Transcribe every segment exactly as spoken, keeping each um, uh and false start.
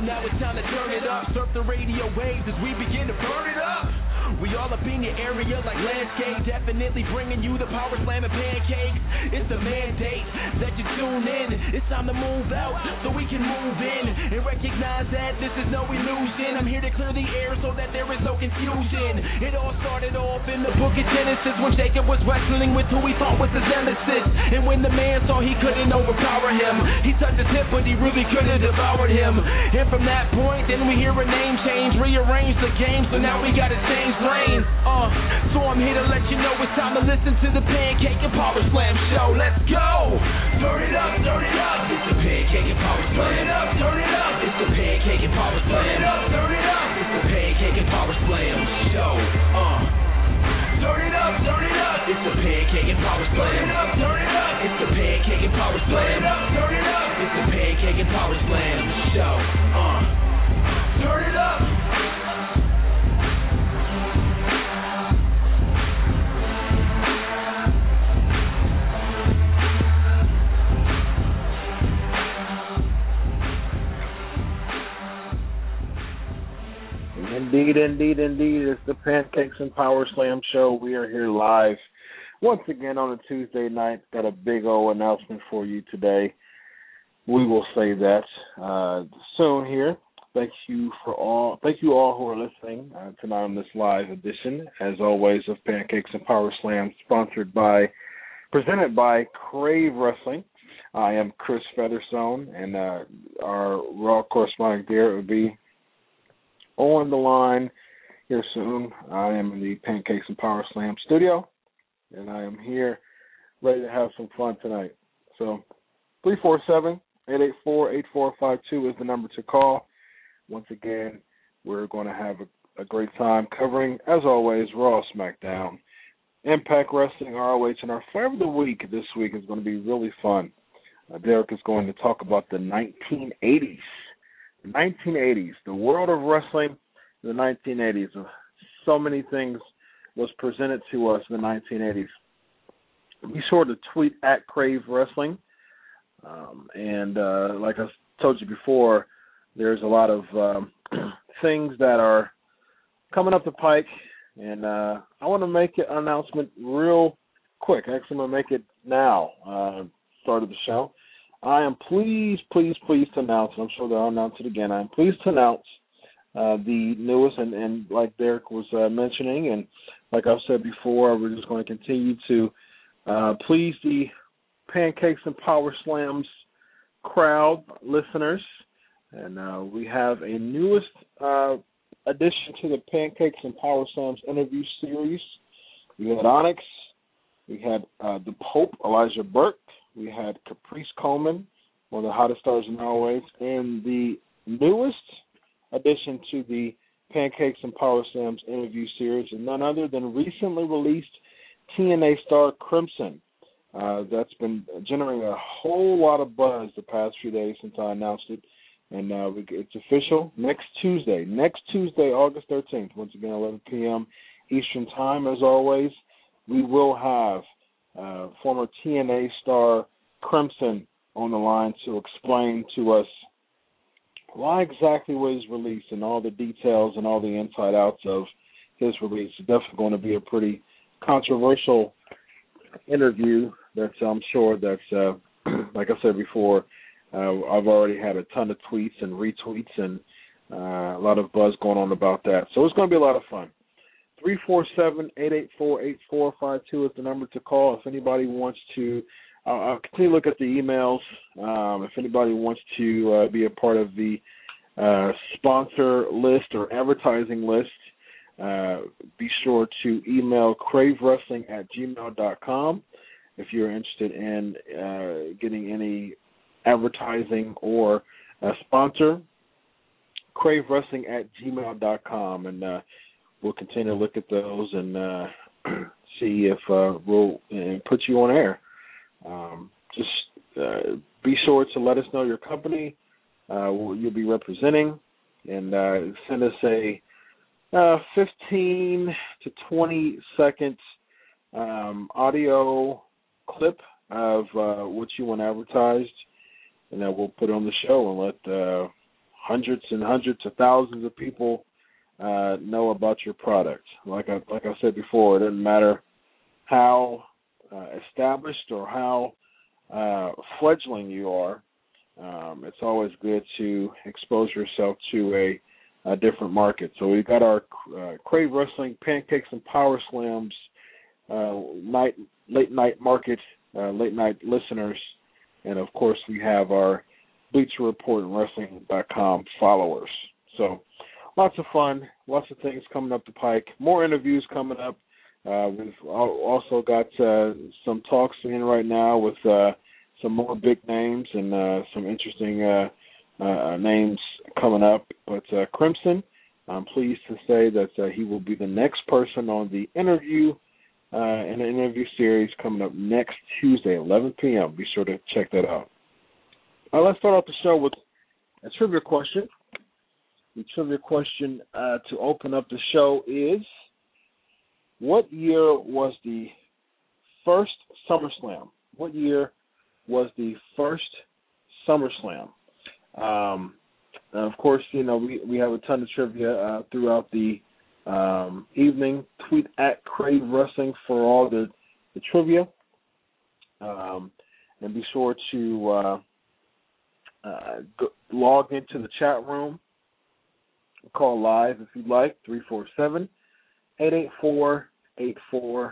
now it's time to turn it up. Surf the radio waves as we begin to burn it up. We all up in your area like landscape, definitely bringing you the power slam and pancakes. It's the mandate that you tune in. It's time to move out so we can move in and recognize that this is no illusion. I'm here to clear the air so that there is no confusion. It all started off in the book of Genesis when Jacob was wrestling with who he thought was his nemesis. And when the man saw he couldn't overpower him, he touched his hip but he really could have devoured him. And from that point, then we hear a name change, rearrange the game, so now we gotta change lanes. Uh, so I'm here to let you know it's time to listen to the Pancake and Power Slam show. Let's go! Turn it up, turn it up. It's the Pancake and Power Slam. Turn it up, turn it up. It's the Pancake and Power Slam. Turn it up, turn it up. It's the Pancake and Power Slam show. Uh, turn it up, turn it up. It's the Pancake and Power Slam. Turn it up, turn it up. It's the Pancake and Power Slam. Turn it up, turn it up. It's the Pancake and Power Slam show. Uh, turn it up. Indeed, indeed, indeed. It's the Pancakes and Power Slam show. We are here live once again on a Tuesday night. Got a big old announcement for you today. We will say that uh, soon here. Thank you for all. Thank you all who are listening uh, tonight on this live edition, as always, of Pancakes and Power Slam, sponsored by, presented by Crave Wrestling. I am Chris Featherstone, and uh, our Raw correspondent there would be on the line here soon. I am in the Pancakes and Power Slam studio, and I am here ready to have some fun tonight. So three four seven, eight eight four, eight four five two is the number to call. Once again, we're going to have a, a great time covering, as always, Raw, SmackDown, Impact Wrestling, R O H, and our Flavor of the Week this week is going to be really fun. Uh, Derek is going to talk about the nineteen eighties. The nineteen eighties, the world of wrestling in the nineteen eighties. So many things was presented to us in the nineteen eighties. Be sure to tweet at Crave Wrestling. Um, and uh, like I told you before, there's a lot of um, things that are coming up the pike. And uh, I want to make an announcement real quick. Actually, I'm going to make it now, uh, start of the show. I am pleased, pleased, pleased to announce, and I'm sure they'll announce it again, I'm pleased to announce uh, the newest, and, and like Derek was uh, mentioning, and like I've said before, we're just going to continue to uh, please the Pancakes and Power Slams crowd, listeners, and uh, we have a newest uh, addition to the Pancakes and Power Slams interview series. We had Onyx, we had uh, the Pope, Elijah Burke, we had Caprice Coleman, one of the hottest stars in R O H, and the newest addition to the Pancakes and Power Slams interview series is none other than recently released T N A star Crimson. Uh, that's been generating a whole lot of buzz the past few days since I announced it, and uh, we, it's official next Tuesday. Next Tuesday, August thirteenth, once again, eleven p.m. Eastern Time, as always, we will have Uh, former T N A star Crimson on the line to explain to us why exactly was released and all the details and all the inside outs of his release. It's definitely going to be a pretty controversial interview that I'm sure that's, uh, like I said before, uh, I've already had a ton of tweets and retweets and uh, a lot of buzz going on about that. So it's going to be a lot of fun. three four seven, eight eight four, eight four five two is the number to call. If anybody wants to, uh, I'll continue to look at the emails. Um, if anybody wants to uh, be a part of the uh, sponsor list or advertising list, uh, be sure to email crave wrestling at gmail dot com if you're interested in uh, getting any advertising or a sponsor. crave wrestling at gmail dot com, and uh, we'll continue to look at those and uh, see if uh, we'll uh, put you on air. Um, just uh, be sure to let us know your company, uh, what you'll be representing, and uh, send us a uh, fifteen to twenty second um, audio clip of uh, what you want advertised, and then we'll put it on the show and let uh, hundreds and hundreds of thousands of people uh, know about your product. Like I like I said before, it doesn't matter how uh, established or how uh, fledgling you are. Um, it's always good to expose yourself to a, a different market. So we've got our uh, Crave Wrestling Pancakes and Power Slams uh, night late night market, uh, late night listeners, and of course we have our Bleacher Report and Wrestling dot com followers. So lots of fun, lots of things coming up the pike. More interviews coming up. Uh, we've also got uh, some talks in right now with uh, some more big names and uh, some interesting uh, uh, names coming up. But uh, Crimson, I'm pleased to say that uh, he will be the next person on the interview uh, in the interview series coming up next Tuesday, eleven p.m. Be sure to check that out. Uh, let's start off the show with a trivia question. The trivia question uh, to open up the show is, what year was the first SummerSlam? What year was the first SummerSlam? Um, of course, you know, we, we have a ton of trivia uh, throughout the um, evening. Tweet at Crave Wrestling for all the, the trivia. Um, and be sure to uh, uh, go, log into the chat room. Call live if you'd like, three four seven, eight eight four, eight four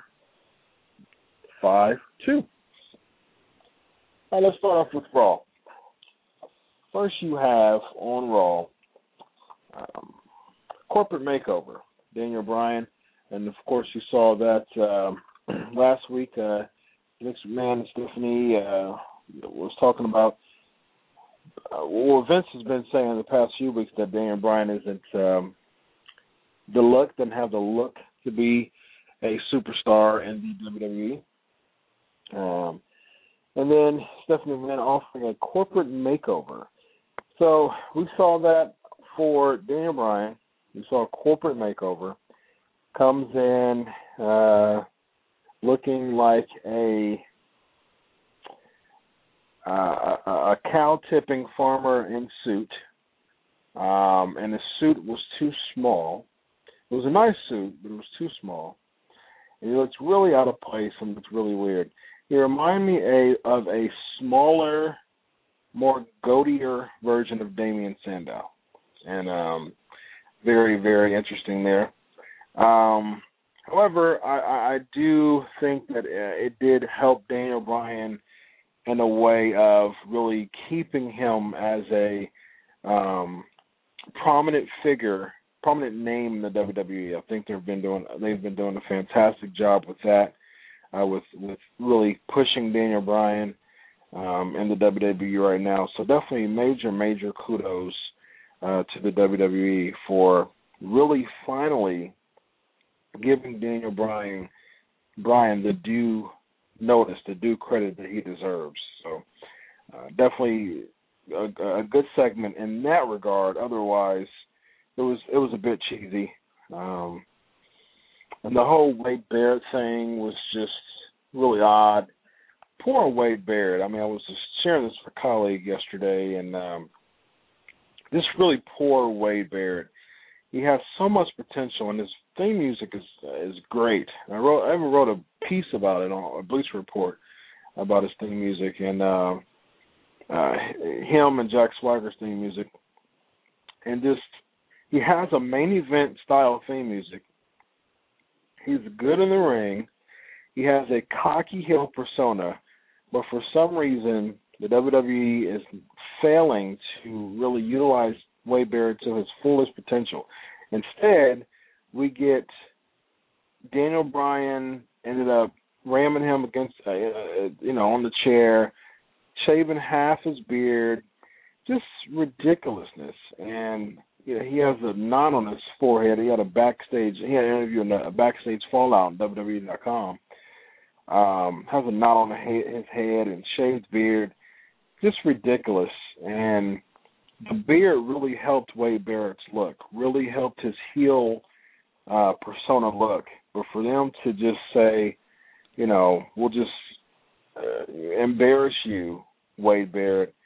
five two. All right, let's start off with Raw. First, you have on Raw, um, corporate makeover. Daniel Bryan, and of course, you saw that um, last week. Uh, Vince McMahon and Stephanie uh, was talking about. Uh, well, Vince has been saying in the past few weeks that Daniel Bryan isn't um, the look, doesn't have the look to be a superstar in the W W E. Um, and then Stephanie McMahon offering a corporate makeover. So we saw that for Daniel Bryan. We saw a corporate makeover. Comes in uh, looking like a uh, a, a cow-tipping farmer in suit. Um, and the suit was too small. It was a nice suit, but it was too small. And he looks really out of place and looks really weird. He reminded me a, of a smaller, more goatier version of Damian Sandow. And um, very, very interesting there. Um, however, I, I do think that it did help Daniel Bryan in a way of really keeping him as a um, prominent figure, prominent name in the W W E. I think they've been doing they've been doing a fantastic job with that, uh, with with really pushing Daniel Bryan um, in the W W E right now. So definitely major, major kudos uh, to the W W E for really finally giving Daniel Bryan Bryan the due notice, the due credit that he deserves. So uh, definitely a, a good segment in that regard. Otherwise, it was it was a bit cheesy. Um, and the whole Wade Barrett thing was just really odd. Poor Wade Barrett. I mean, I was just sharing this with a colleague yesterday, and um, just really poor Wade Barrett. He has so much potential, and his theme music is is great. I wrote I even wrote a piece about it on a Bleacher Report about his theme music, and uh, uh, him and Jack Swagger's theme music, and just he has a main event style theme music. He's good in the ring. He has a cocky heel persona, but for some reason the W W E is failing to really utilize Wade Barrett to his fullest potential. Instead, we get Daniel Bryan ended up ramming him against, uh, you know, on the chair, shaving half his beard, just ridiculousness. And you know, he has a knot on his forehead. He had a backstage, he had an interview in a backstage fallout on W W E dot com. Um, has a knot on the head, his head and shaved beard, just ridiculous. And the beard really helped Wade Barrett's look, really helped his heel uh, persona look. But for them to just say, you know, we'll just uh, embarrass you, Wade Barrett,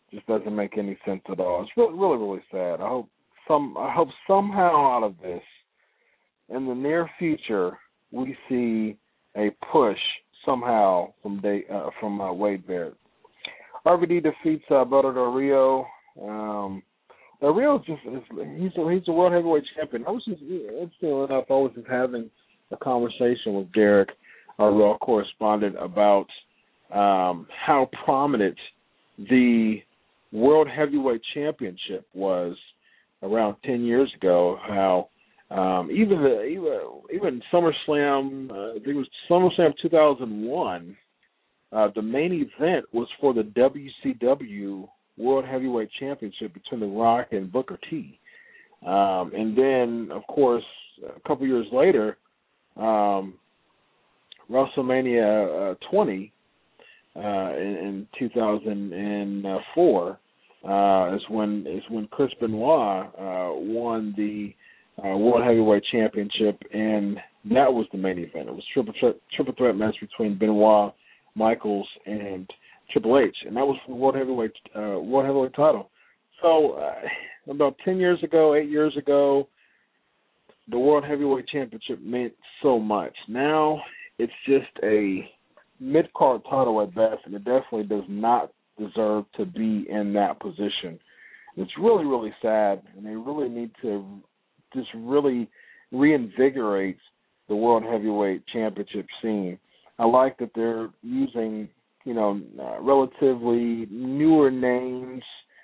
just doesn't make any sense at all. It's really, really, really sad. I hope some, I hope somehow out of this, in the near future, we see a push somehow from day, uh, from uh, Wade Barrett. R V D defeats uh, Alberto Del Rio. Um, Del Rio just is, he's a, he's a world heavyweight champion. I was just interesting enough. I was just having a conversation with Derek, our Raw correspondent, about um, how prominent the World Heavyweight Championship was around ten years ago. How um, even the even even SummerSlam, uh, I think it was SummerSlam two thousand one. Uh, the main event was for the W C W World Heavyweight Championship between The Rock and Booker T. Um, and then, of course, a couple years later, um, WrestleMania uh, twenty uh, in, in two thousand four uh, is when is when Chris Benoit uh, won the uh, World Heavyweight Championship, and that was the main event. It was triple threat, triple threat match between Benoit, Michaels, and Triple H, and that was for the World Heavyweight uh, World Heavyweight title. So uh, about ten years ago, eight years ago, the World Heavyweight Championship meant so much. Now it's just a mid-card title at best, and it definitely does not deserve to be in that position. It's really, really sad, and they really need to just really reinvigorate the World Heavyweight Championship scene. I like that they're using, you know, uh, relatively newer names,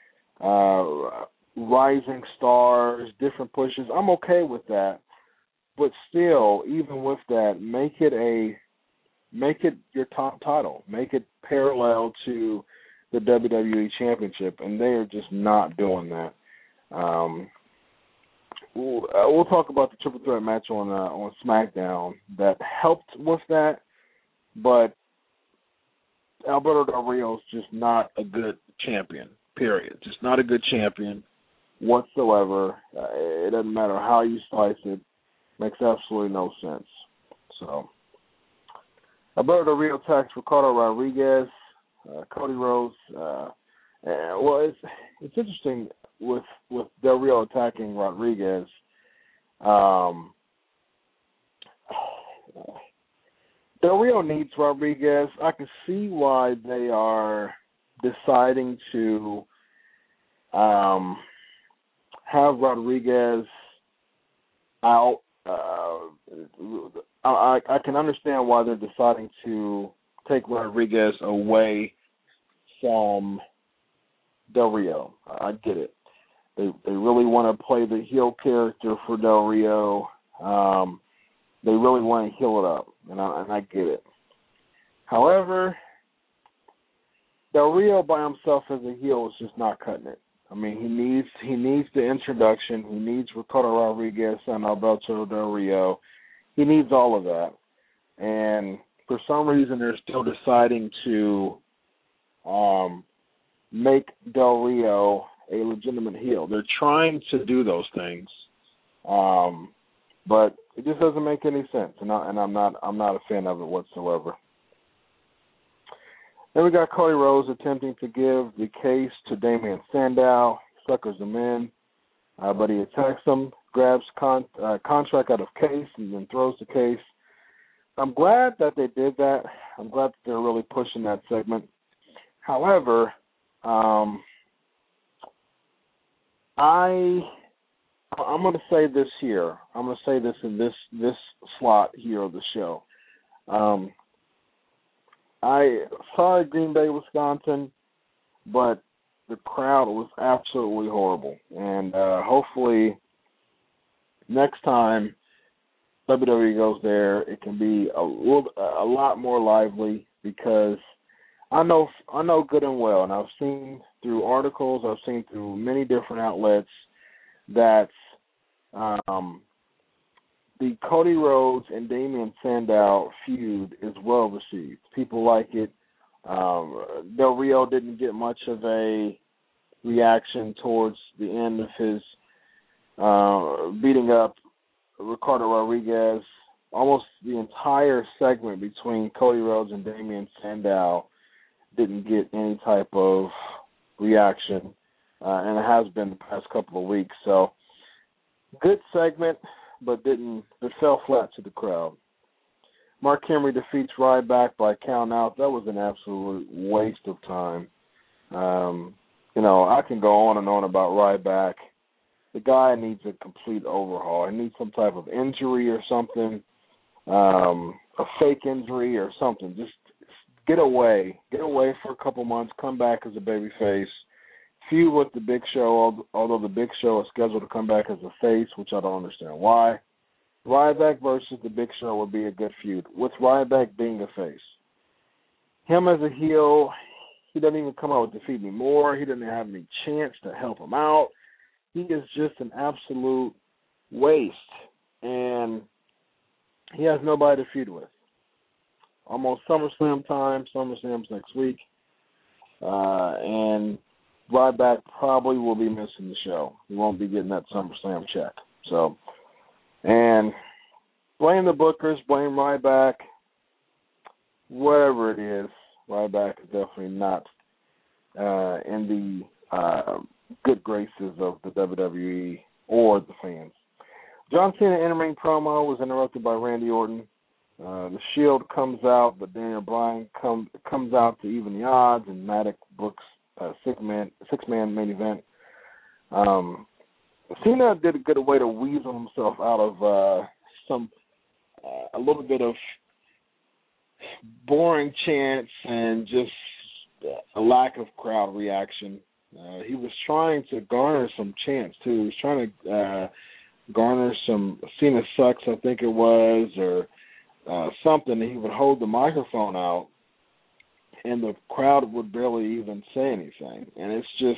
uh, rising stars, different pushes. I'm okay with that, but still, even with that, make it a make it your top title, make it parallel to the W W E Championship, and they are just not doing that. Um, we'll, uh, we'll talk about the triple threat match on uh, on SmackDown that helped with that, but Alberto Del Rio is just not a good champion, period. Just not a good champion whatsoever. Uh, it doesn't matter how you slice it. Makes absolutely no sense. So, Alberto Del Rio attacks Ricardo Rodriguez, uh, Cody Rhodes. Uh, and, well, it's it's interesting with with Del Rio attacking Rodriguez. Um, Del Rio needs Rodriguez. I can see why they are deciding to um, have Rodriguez out. Uh, I, I can understand why they're deciding to take Rodriguez away from Del Rio. I get it. They they really want to play the heel character for Del Rio. Um, they really want to heal it up, and I, and I get it. However, Del Rio by himself as a heel is just not cutting it. I mean, he needs he needs the introduction. He needs Ricardo Rodriguez and Alberto Del Rio. He needs all of that. And for some reason, they're still deciding to um, make Del Rio a legitimate heel. They're trying to do those things, um, but it just doesn't make any sense. And, I, and I'm not I'm not a fan of it whatsoever. Then we got Cody Rhodes attempting to give the case to Damian Sandow, suckers him in, uh, but he attacks him, grabs con- uh, contract out of case, and then throws the case. I'm glad that they did that. I'm glad that they're really pushing that segment. However, um, I I'm going to say this here. I'm going to say this in this this slot here of the show. Um, I sorry, Green Bay, Wisconsin, but the crowd was absolutely horrible. And uh, hopefully next time W W E goes there, it can be a little, a lot more lively, because I know I know good and well, and I've seen through articles, I've seen through many different outlets that um, the Cody Rhodes and Damian Sandow feud is well received. People like it. Um, Del Rio didn't get much of a reaction towards the end of his uh, beating up Ricardo Rodriguez. Almost the entire segment between Cody Rhodes and Damian Sandow didn't get any type of reaction, uh, and it has been the past couple of weeks. So, good segment, but didn't it fell flat to the crowd. Mark Henry defeats Ryback by count out. That was an absolute waste of time. Um, you know, I can go on and on about Ryback. The guy needs a complete overhaul. He needs some type of injury or something, um, a fake injury or something. Just get away. Get away for a couple months, come back as a babyface, feud with the Big Show, although the Big Show is scheduled to come back as a face, which I don't understand why. Ryback versus the Big Show would be a good feud, with Ryback being a face. Him as a heel, he doesn't even come out with Defeat Me More. He doesn't have any chance to help him out. He is just an absolute waste, and he has nobody to feud with. Almost SummerSlam time. SummerSlam's next week, uh, and Ryback probably will be missing the show. He won't be getting that SummerSlam check. So, and blame the bookers, blame Ryback, whatever it is. Ryback is definitely not uh, in the uh, good graces of the W W E or the fans. John Cena in-ring promo was interrupted by Randy Orton. Uh, the Shield comes out, but Daniel Bryan come, comes out to even the odds, and Maddox books a six-man, six-man main event. Um, Cena did a good way to weasel himself out of uh, some uh, a little bit of boring chants and just a lack of crowd reaction. Uh, he was trying to garner some chants, too. He was trying to uh, garner some Cena sucks, I think it was, or uh, something. He would hold the microphone out, and the crowd would barely even say anything. And it's just,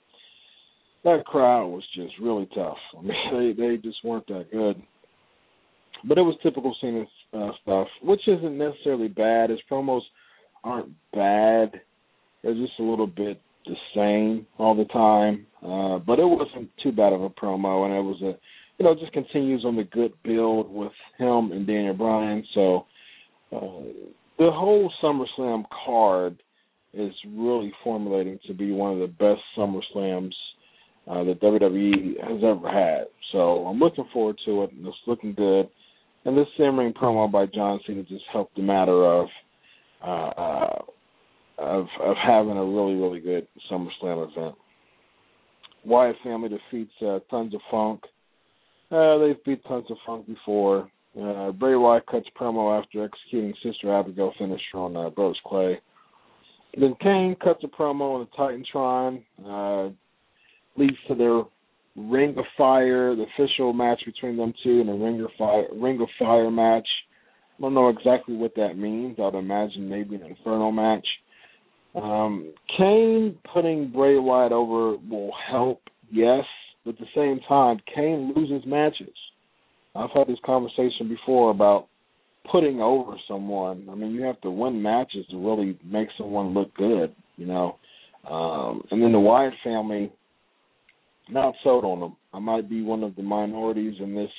that crowd was just really tough. I mean, they, they just weren't that good. But it was typical Cena uh, stuff, which isn't necessarily bad. His promos aren't bad. They're just a little bit the same all the time. Uh, but it wasn't too bad of a promo, and it was a, you know, just continues on the good build with him and Daniel Bryan. So uh, the whole SummerSlam card is really formulating to be one of the best SummerSlams uh, that W W E has ever had. So I'm looking forward to it, and it's looking good. And this in-ring promo by John Cena just helped the matter of uh, uh, of of having a really, really good SummerSlam event. Wyatt family defeats uh, Tons of Funk. Uh, they've beat Tons of Funk before. Uh, Bray Wyatt cuts promo after executing Sister Abigail finisher on uh, Brodus Clay. Then Kane cuts a promo on the Titantron. Uh, leads to their Ring of Fire, the official match between them two, and a Ring of Fire, Ring of Fire match. I don't know exactly what that means. I'd imagine maybe an Inferno match. Um, Kane putting Bray Wyatt over will help, yes, but at the same time, Kane loses matches. I've had this conversation before about putting over someone. I mean, you have to win matches to really make someone look good, you know. Um, and then the Wyatt family, not sold on them. I might be one of the minorities in this,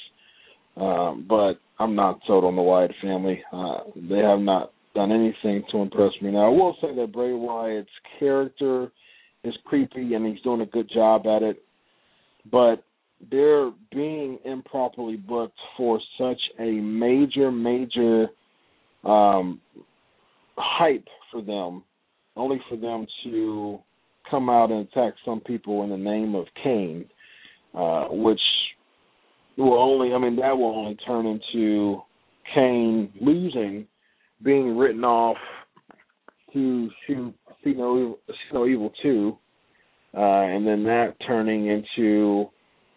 um, but I'm not sold on the Wyatt family. Uh, they have not done anything to impress me. Now, I will say that Bray Wyatt's character is creepy, and he's doing a good job at it, but they're being improperly booked for such a major, major um, hype for them, only for them to come out and attack some people in the name of Kane, uh, which will only, I mean, that will only turn into Kane losing, being written off to See No Evil, See No Evil two, uh, and then that turning into,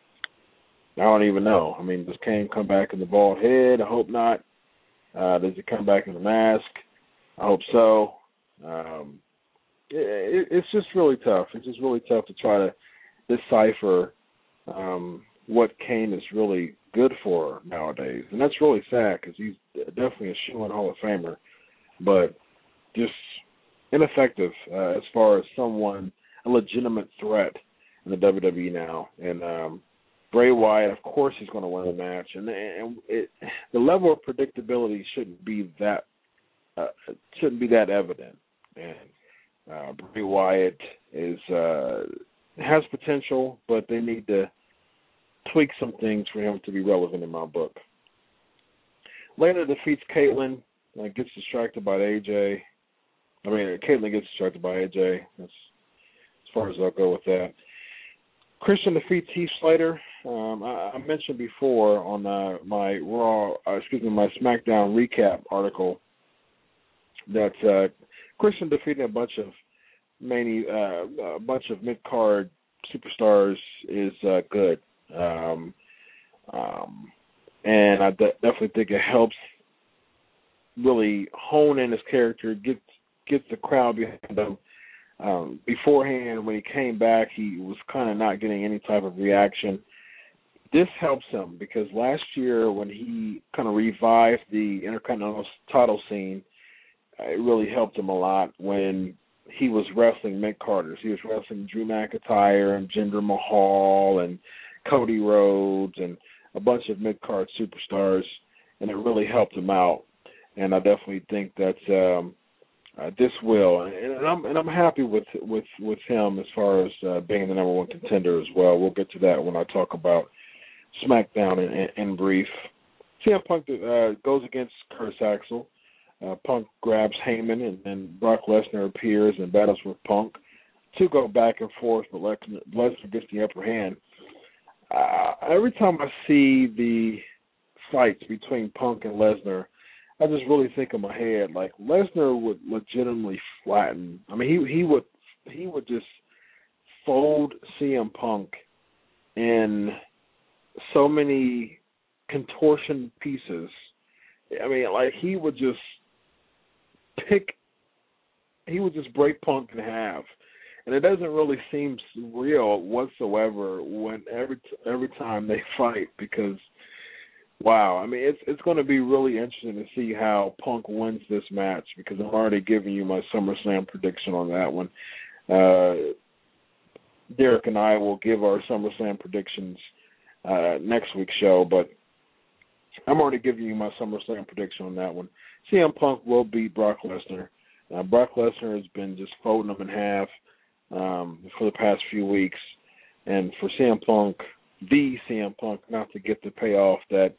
I don't even know. I mean, does Kane come back in the bald head? I hope not. Uh, does he come back in the mask? I hope so. Um, it, it's just really tough. It's just really tough to try to decipher um, what Kane is really good for nowadays. And that's really sad because he's definitely a shoo-in Hall of Famer, but just ineffective uh, as far as someone, a legitimate threat in the W W E now. And um, Bray Wyatt, of course, he's going to win the match. And, and it, the level of predictability shouldn't be that uh, shouldn't be that evident. And uh, Bray Wyatt is uh, has potential, but they need to tweak some things for him to be relevant in my book. Lana defeats Caitlyn, uh, gets distracted by A J. I mean, Caitlyn gets distracted by A J. That's as far as I'll go with that. Christian defeats Heath Slater. Um, I, I mentioned before on uh, my Raw, uh, excuse me, my SmackDown recap article that uh, Christian defeating a bunch of many, uh, a bunch of mid-card superstars is uh, good, um, um, and I de- definitely think it helps really hone in his character, get get the crowd behind him. Um, beforehand, when he came back, he was kind of not getting any type of reaction. This helps him because last year when he kind of revived the Intercontinental title scene, it really helped him a lot when he was wrestling mid-carders. He was wrestling Drew McIntyre and Jinder Mahal and Cody Rhodes and a bunch of mid-card superstars, and it really helped him out. And I definitely think that um, Uh, this will, and I'm and I'm happy with with with him as far as uh, being the number one contender as well. We'll get to that when I talk about SmackDown in, in, in brief. C M Punk uh, goes against Curtis Axel. Uh, Punk grabs Heyman, and, and Brock Lesnar appears and battles with Punk. Two go back and forth, but Lesnar gets the upper hand. Uh, every time I see the fights between Punk and Lesnar, I just really think in my head, like, Lesnar would legitimately flatten. I mean, he he would he would just fold C M Punk in so many contortion pieces. I mean, like, he would just pick, he would just break Punk in half. And it doesn't really seem real whatsoever when every every time they fight because, wow, I mean, it's it's going to be really interesting to see how Punk wins this match because I'm already giving you my SummerSlam prediction on that one. Uh, Derek and I will give our SummerSlam predictions uh, next week's show, but I'm already giving you my SummerSlam prediction on that one. C M Punk will beat Brock Lesnar. Uh, Brock Lesnar has been just folding them in half um, for the past few weeks, and for C M Punk, the C M Punk, not to get the payoff that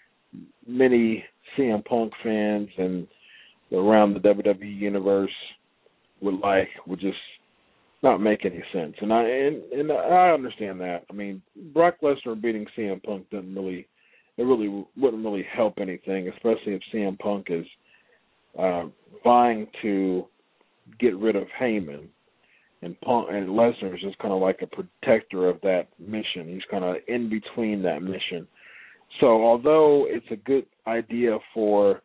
many C M Punk fans and around the W W E universe would like, would just not make any sense. And I and, and I understand that. I mean, Brock Lesnar beating C M Punk doesn't really, it really wouldn't really help anything, especially if C M Punk is uh, vying to get rid of Heyman. And Punk and Lesnar is just kind of like a protector of that mission. He's kind of in between that mission. So although it's a good idea for,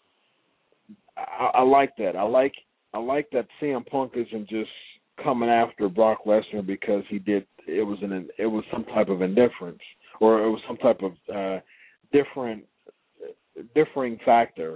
I, I like that. I like I like that C M Punk isn't just coming after Brock Lesnar because he did. It was an it was some type of indifference or it was some type of uh, different differing factor.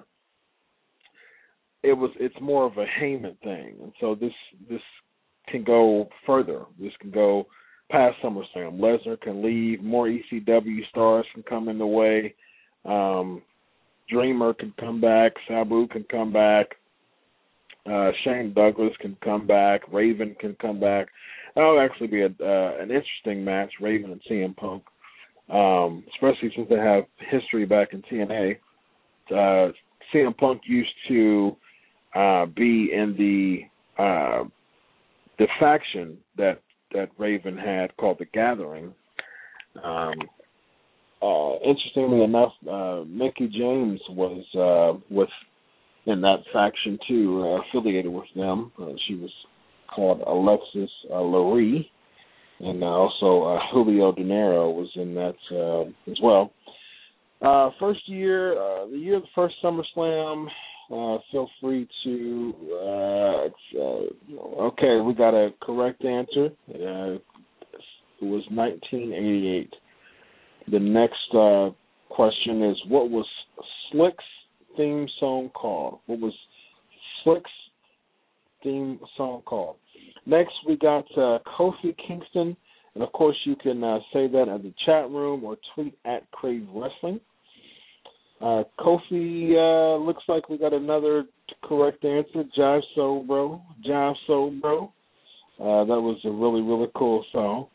It was it's more of a Heyman thing, and so this this. can go further. This can go past SummerSlam. Lesnar can leave. More E C W stars can come in the way. Um, Dreamer can come back. Sabu can come back. Uh, Shane Douglas can come back. Raven can come back. That'll actually be a, uh, an interesting match, Raven and C M Punk, um, especially since they have history back in T N A. Uh, C M Punk used to uh, be in the uh, the faction that, that Raven had called the Gathering. Um, uh, interestingly enough, uh, Mickie James was uh, with in that faction too, uh, affiliated with them. Uh, she was called Alexis uh, Lurie, and uh, also uh, Julio De Niro was in that uh, as well. Uh, first year, uh, the year of the first SummerSlam. Uh, feel free to, uh, uh, okay, we got a correct answer. Uh, it was nineteen eighty-eight. The next uh, question is, what was Slick's theme song called? What was Slick's theme song called? Next, we got uh, Kofi Kingston, and of course, you can uh, say that in the chat room or tweet at Crave Wrestling. Uh, Kofi, uh, looks like we got another correct answer. Jive Soul Bro. Jive Soul Bro. Uh, that was a really, really cool song.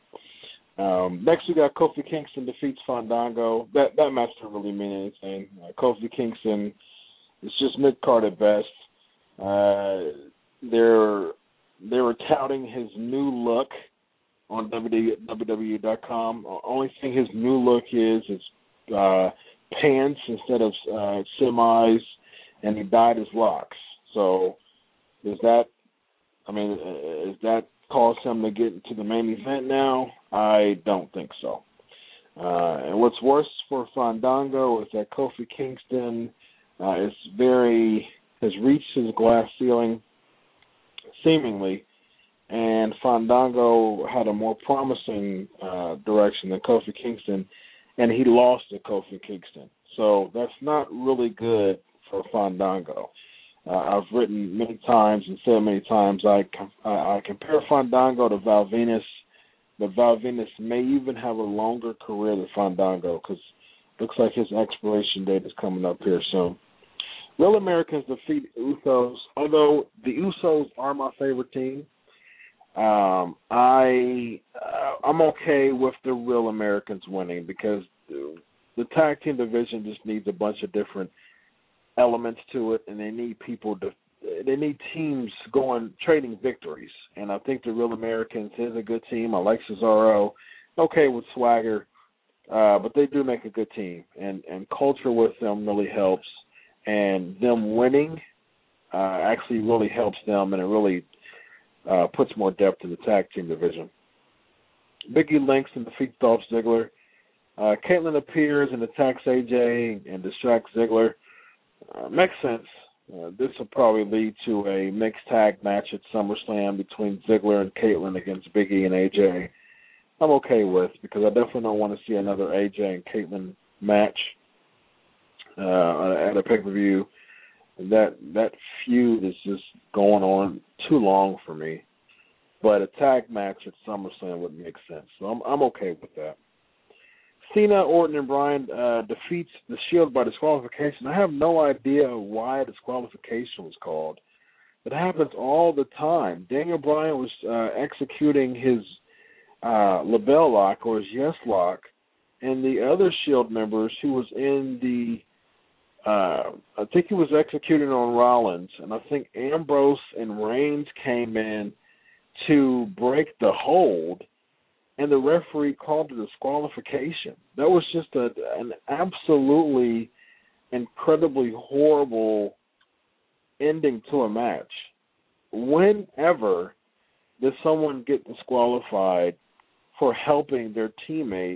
Um, next, we got Kofi Kingston defeats Fandango. That that match didn't really mean anything. Uh, Kofi Kingston is just mid-card at best. Uh, they're they were touting his new look on W W E dot com. Only thing his new look is is uh, pants instead of uh, semis, and he dyed his locks. So, is that? I mean, is that cause him to get into the main event now? I don't think so. Uh, and what's worse for Fandango is that Kofi Kingston uh, is very has reached his glass ceiling, seemingly, and Fandango had a more promising uh, direction than Kofi Kingston, and he lost to Kofi Kingston. So that's not really good for Fandango. Uh, I've written many times and said many times I, com- I, I compare Fandango to Val Venus, but Val Venus may even have a longer career than Fandango because it looks like his expiration date is coming up here soon. Real Americans defeat Usos. Although the Usos are my favorite team, um, I uh, I'm okay with the Real Americans winning because the, the tag team division just needs a bunch of different elements to it, and they need people to, they need teams going, trading victories. And I think the Real Americans is a good team. I like Cesaro, okay with Swagger, uh, but they do make a good team, and, and culture with them really helps. And them winning uh, actually really helps them, and it really uh, puts more depth in the tag team division. Biggie Langston defeats Dolph Ziggler. Uh, Caitlyn appears and attacks A J and distracts Ziggler. Uh, makes sense. Uh, this will probably lead to a mixed tag match at SummerSlam between Ziggler and Caitlyn against Big E and A J. I'm okay with because I definitely don't want to see another A J and Caitlyn match uh, at a pay-per-view. That that feud is just going on too long for me. But a tag match at SummerSlam would make sense, so I'm I'm okay with that. Cena, Orton, and Bryan uh, defeats the Shield by disqualification. I have no idea why disqualification was called. It happens all the time. Daniel Bryan was uh, executing his uh, LeBell lock or his yes lock, and the other Shield members who was in the, uh, I think he was executing on Rollins, and I think Ambrose and Reigns came in to break the hold, and the referee called a disqualification. That was just a, an absolutely incredibly horrible ending to a match. Whenever does someone get disqualified for helping their teammate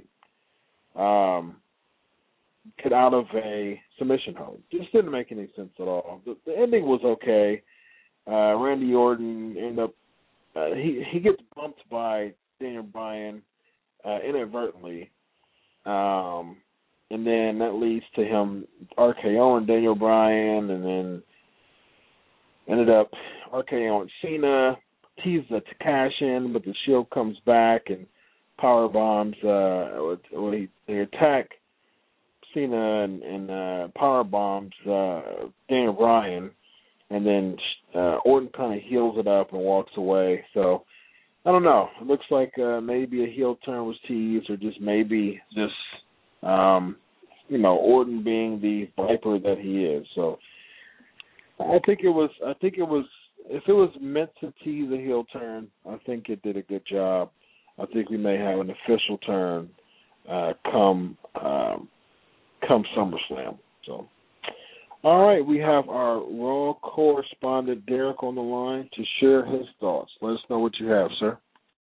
um, get out of a submission hold? Just didn't make any sense at all. The, the ending was okay. Uh, Randy Orton ended up, uh, he, he gets bumped by Daniel Bryan uh, inadvertently, um, and then that leads to him RKOing Daniel Bryan, and then ended up RKOing Cena, teased to cash in, but the Shield comes back and power bombs. Uh, when they attack Cena and, and uh, power bombs uh, Daniel Bryan, and then uh, Orton kind of heals it up and walks away. So. I don't know. It looks like uh, maybe a heel turn was teased, or just maybe just, um, you know, Orton being the Viper that he is. So I think it was. I think it was. If it was meant to tease a heel turn, I think it did a good job. I think we may have an official turn uh, come um, come SummerSlam. So. All right, we have our Raw correspondent, Derek, on the line to share his thoughts. Let us know what you have, sir.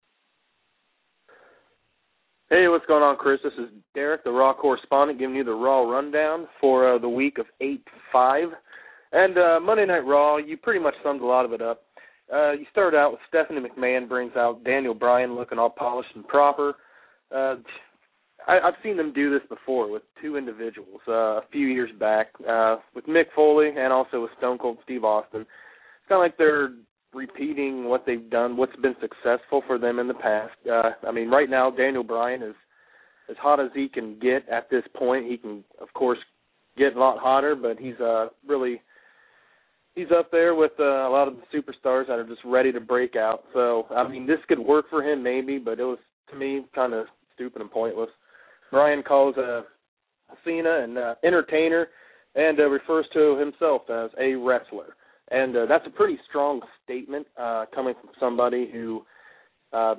Hey, what's going on, Chris? This is Derek, the Raw correspondent, giving you the Raw rundown for uh, the week of eight five. And uh, Monday Night Raw, you pretty much summed a lot of it up. Uh, you started out with Stephanie McMahon brings out Daniel Bryan looking all polished and proper. Uh I, I've seen them do this before with two individuals uh, a few years back, uh, with Mick Foley and also with Stone Cold Steve Austin. It's kind of like they're repeating what they've done, what's been successful for them in the past. Uh, I mean, right now, Daniel Bryan is as hot as he can get at this point. He can, of course, get a lot hotter, but he's uh, really he's up there with uh, a lot of the superstars that are just ready to break out. So, I mean, this could work for him maybe, but it was, to me, kind of stupid and pointless. Bryan calls uh, Cena an uh, entertainer and uh, refers to himself as a wrestler. And uh, that's a pretty strong statement uh, coming from somebody who, uh,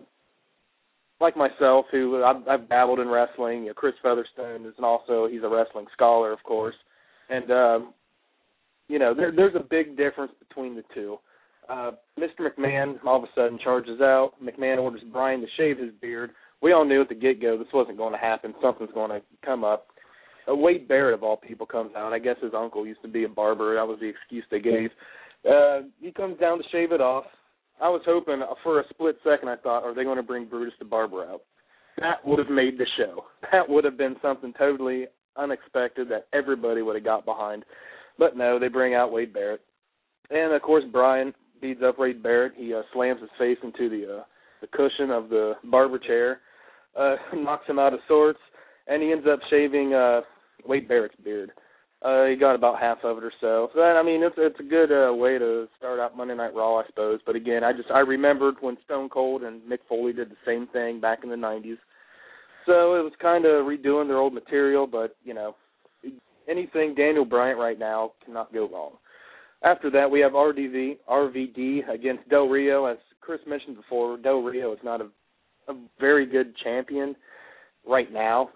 like myself, who I've, I've dabbled in wrestling. You know, Chris Featherstone is also, he's a wrestling scholar, of course. And, um, you know, there, there's a big difference between the two. Uh, Mister McMahon all of a sudden charges out. McMahon orders Bryan to shave his beard. We all knew at the get-go this wasn't going to happen. Something's going to come up. Uh, Wade Barrett, of all people, comes out. I guess his uncle used to be a barber. That was the excuse they gave. Uh, he comes down to shave it off. I was hoping for a split second, I thought, are they going to bring Brutus the Barber out? That would have made the show. That would have been something totally unexpected that everybody would have got behind. But no, they bring out Wade Barrett. And, of course, Bryan beats up Wade Barrett. He uh, slams his face into the uh, the cushion of the barber chair, uh, knocks him out of sorts, and he ends up shaving uh, Wade Barrett's beard. Uh, he got about half of it or so. So, that, I mean, it's it's a good uh, way to start out Monday Night Raw, I suppose. But, again, I just I remembered when Stone Cold and Mick Foley did the same thing back in the nineties. So it was kind of redoing their old material, but, you know, anything Daniel Bryan right now cannot go wrong. After that, we have R D V, R V D against Del Rio. As Chris mentioned before, Del Rio is not a, a very good champion right now.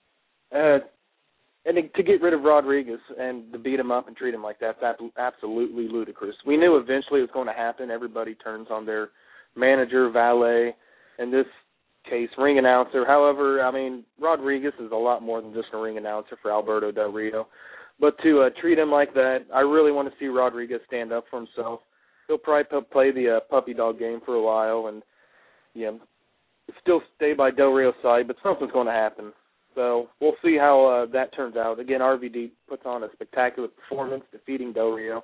Uh, and to get rid of Rodriguez and to beat him up and treat him like that, that's absolutely ludicrous. We knew eventually it was going to happen. Everybody turns on their manager, valet, in this case, ring announcer. However, I mean, Rodriguez is a lot more than just a ring announcer for Alberto Del Rio. But to uh, treat him like that, I really want to see Rodriguez stand up for himself. He'll probably p- play the uh, puppy dog game for a while and, you know, still stay by Del Rio's side, but something's going to happen. So we'll see how uh, that turns out. Again, R V D puts on a spectacular performance, defeating Del Rio.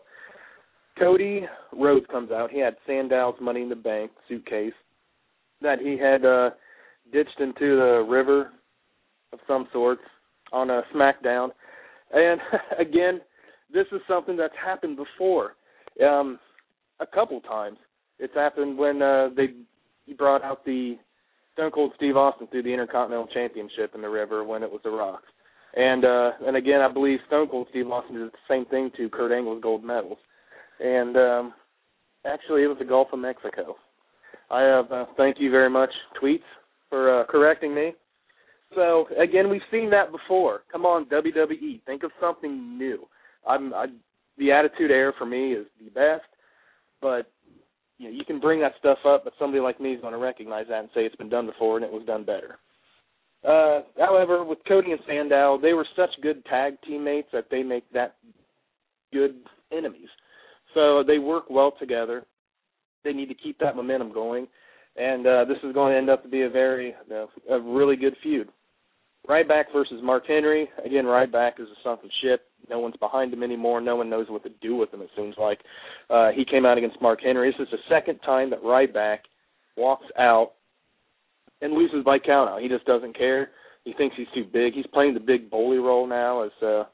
Cody Rhodes comes out. He had Sandal's Money in the Bank suitcase that he had uh, ditched into the river of some sorts on a SmackDown. And, again, this is something that's happened before um, a couple times. It's happened when uh, they brought out the Stone Cold Steve Austin through the Intercontinental Championship in the river when it was the Rock. And, uh, and again, I believe Stone Cold Steve Austin did the same thing to Kurt Angle's gold medals. And, um, actually, it was the Gulf of Mexico. I have, uh, thank you very much, Tweets, for uh, correcting me. So, again, we've seen that before. Come on, W W E. Think of something new. I'm, I, the Attitude Era for me is the best, but you know, you can bring that stuff up, but somebody like me is going to recognize that and say it's been done before and it was done better. Uh, however, with Cody and Sandow, they were such good tag teammates that they make that good enemies. So they work well together. They need to keep that momentum going, and uh, this is going to end up to be a very, uh, a really good feud. Ryback versus Mark Henry. Again, Ryback is a sunken ship. No one's behind him anymore. No one knows what to do with him, it seems like. Uh, he came out against Mark Henry. This is the second time that Ryback walks out and loses by countout. He just doesn't care. He thinks he's too big. He's playing the big bully role now as uh,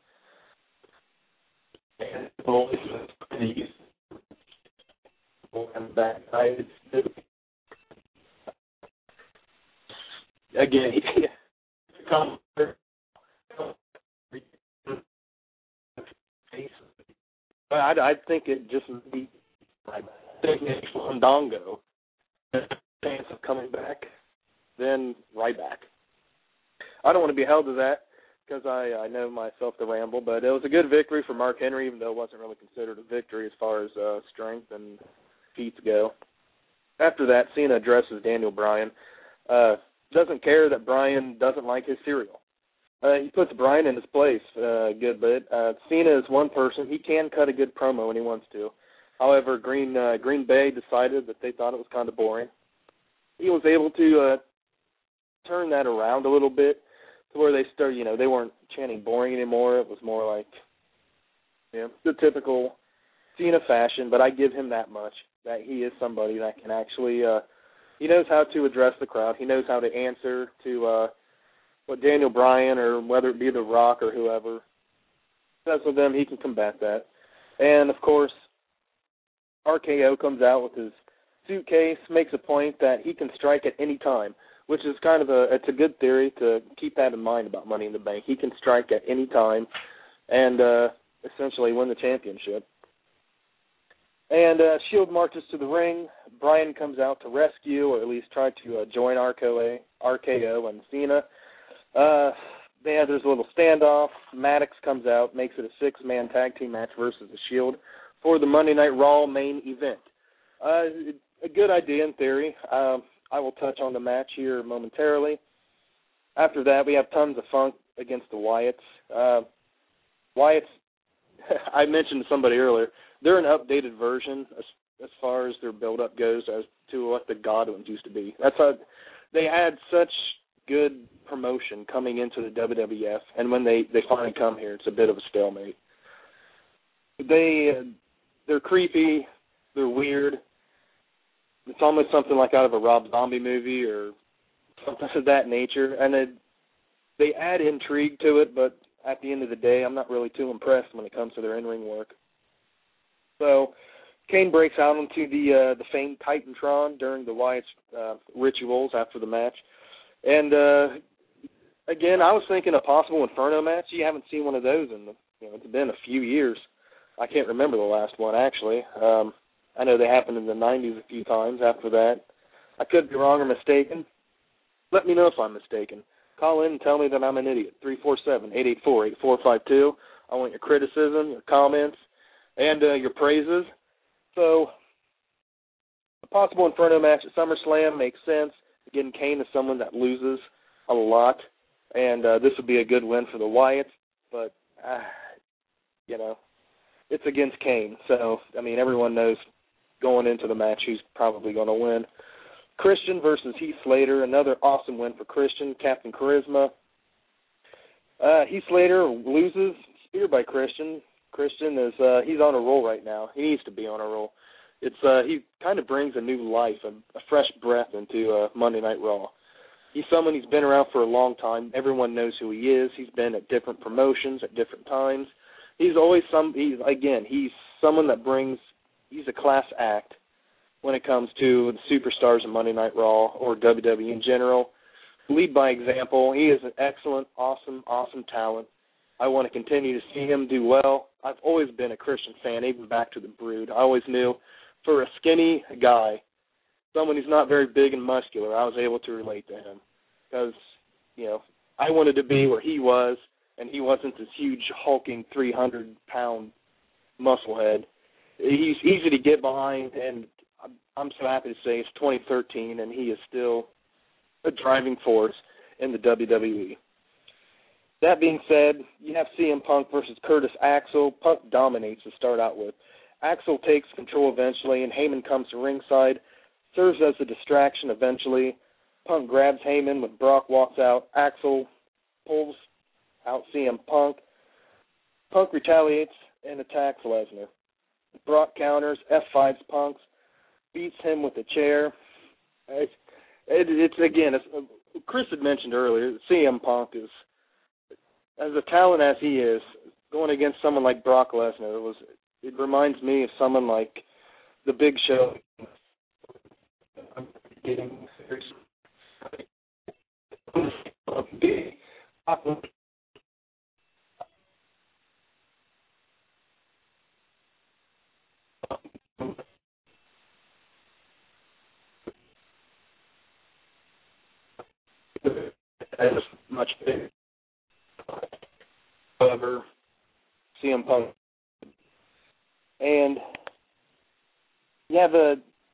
bully. Again, he I, I think it just would be like Fandango. Chance of coming back, then Ryback. I don't want to be held to that because I, I know myself to ramble, but it was a good victory for Mark Henry, even though it wasn't really considered a victory as far as uh, strength and feats go. After that, Cena addresses Daniel Bryan. Uh, doesn't care that Bryan doesn't like his cereal. Uh, he puts Bryan in his place uh, a good bit. Uh, Cena is one person. He can cut a good promo when he wants to. However, Green uh, Green Bay decided that they thought it was kind of boring. He was able to uh, turn that around a little bit to where they start, you know, they weren't chanting boring anymore. It was more like, you know, the typical Cena fashion, but I give him that much, that he is somebody that can actually, uh, he knows how to address the crowd. He knows how to answer to uh, what Daniel Bryan or whether it be The Rock or whoever says with them, he can combat that. And, of course, R K O comes out with his suitcase, makes a point that he can strike at any time, which is kind of a, it's a good theory to keep that in mind about Money in the Bank. He can strike at any time and uh, essentially win the championship. And uh, Shield marches to the ring. Bryan comes out to rescue, or at least try to uh, join R K O, R K O and Cena. Uh, they have this little standoff. Maddox comes out, makes it a six-man tag team match versus the Shield for the Monday Night Raw main event. Uh, a good idea in theory. Um, I will touch on the match here momentarily. After that, we have tons of funk against the Wyatts. Uh, Wyatts, I mentioned to somebody earlier, they're an updated version as, as far as their build-up goes as to what the Godwins used to be. That's how they had such good promotion coming into the W W F, and when they, they finally come here, it's a bit of a stalemate. They, uh, they're creepy, they're weird. It's almost something like out of a Rob Zombie movie or something of that nature, and it, they add intrigue to it, but at the end of the day, I'm not really too impressed when it comes to their in-ring work. So Kane breaks out onto the uh, the famed Titantron during the Wyatt's uh, rituals after the match. And, uh, again, I was thinking a possible Inferno match. You haven't seen one of those in, the, you know, it's been a few years. I can't remember the last one, actually. Um, I know they happened in the nineties a few times after that. I could be wrong or mistaken. Let me know if I'm mistaken. Call in and tell me that I'm an idiot. three four seven, eight eight four, eight four five two. I want your criticism, your comments, and uh, your praises. So, a possible Inferno match at SummerSlam makes sense. Again, Kane is someone that loses a lot, and uh, this would be a good win for the Wyatts. But, uh, you know, it's against Kane. So, I mean, everyone knows going into the match who's probably going to win. Christian versus Heath Slater, another awesome win for Christian, Captain Charisma. Uh, Heath Slater loses, speared by Christian. Christian is uh, he's on a roll right now. He needs to be on a roll. It's uh, he kind of brings a new life, a, a fresh breath into uh, Monday Night Raw. He's someone who's been around for a long time. Everyone knows who he is. He's been at different promotions at different times. He's always some. He's again, he's someone that brings. He's a class act when it comes to the superstars of Monday Night Raw or W W E in general. Lead by example. He is an excellent, awesome, awesome talent. I want to continue to see him do well. I've always been a Christian fan, even back to the Brood. I always knew for a skinny guy, someone who's not very big and muscular, I was able to relate to him because, you know, I wanted to be where he was, and he wasn't this huge, hulking three hundred pound musclehead. He's easy to get behind, and I'm so happy to say it's twenty thirteen, and he is still a driving force in the W W E. That being said, you have C M Punk versus Curtis Axel. Punk dominates to start out with. Axel takes control eventually, and Heyman comes to ringside, serves as a distraction eventually. Punk grabs Heyman when Brock walks out. Axel pulls out C M Punk. Punk retaliates and attacks Lesnar. Brock counters, F fives Punk, beats him with a chair. It's, it, it's again, it's, uh, Chris had mentioned earlier, C M Punk is, as a talent as he is, going against someone like Brock Lesnar, it was, it reminds me of someone like The Big Show. As much bigger. However, C M Punk. And you have a,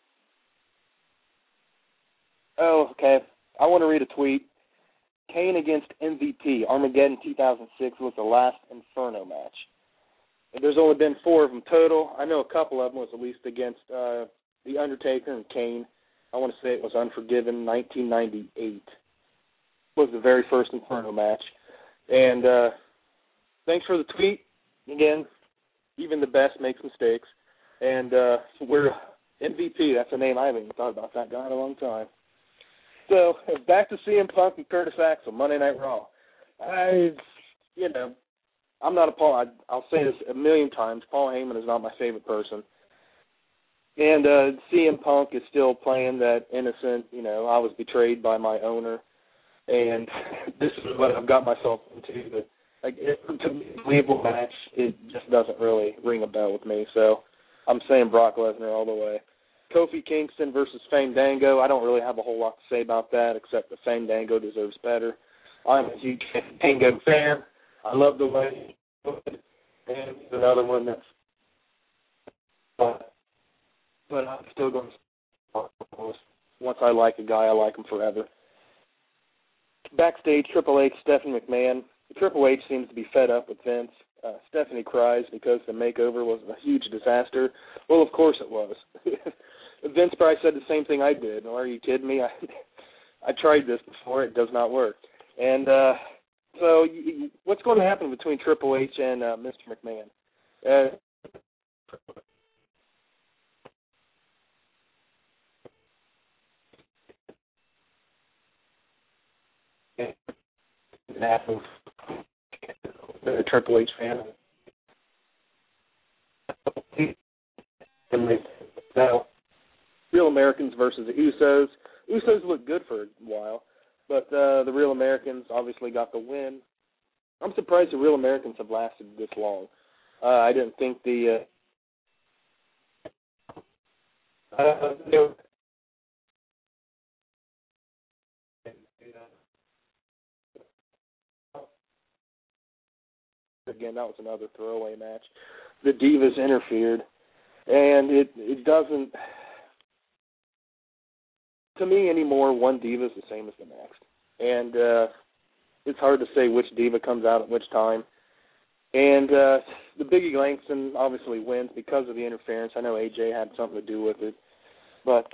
oh, okay, I want to read a tweet. Kane against M V P, Armageddon two thousand six was the last Inferno match. And there's only been four of them total. I know a couple of them was at least against uh, The Undertaker and Kane. I want to say it was Unforgiven, nineteen ninety-eight. Was the very first Inferno match. And uh, thanks for the tweet. Again, even the best makes mistakes. And uh, we're M V P. That's a name I haven't even thought about that guy in a long time. So back to C M Punk and Curtis Axel, Monday Night Raw. I, you know, I'm not a Paul. I, I'll say this a million times. Paul Heyman is not my favorite person. And uh, C M Punk is still playing that innocent, you know, I was betrayed by my owner, and this is what I've got myself into. But like, it, to me, a believable match, it just doesn't really ring a bell with me. So I'm saying Brock Lesnar all the way. Kofi Kingston versus Fandango. I don't really have a whole lot to say about that, except that Fandango deserves better. I'm a huge Fandango fan. I love the way he put it. And he's another one that's but, but I'm still going to once I like a guy, I like him forever. Backstage, Triple H, Stephanie McMahon. Triple H seems to be fed up with Vince. Uh, Stephanie cries because the makeover was a huge disaster. Well, of course it was. Vince probably said the same thing I did. Oh, are you kidding me? I, I tried this before. It does not work. And uh, so you, what's going to happen between Triple H and uh, Mister McMahon? Uh, a Triple H fan. Now, Real Americans versus the Usos. Usos looked good for a while, but uh, the Real Americans obviously got the win. I'm surprised the Real Americans have lasted this long. Uh, I didn't think the uh, uh, they were, again, that was another throwaway match. The Divas interfered, and it it doesn't. To me anymore, one diva is the same as the next. And uh, it's hard to say which diva comes out at which time. And uh, the Biggie Langston obviously wins because of the interference. I know A J had something to do with it. But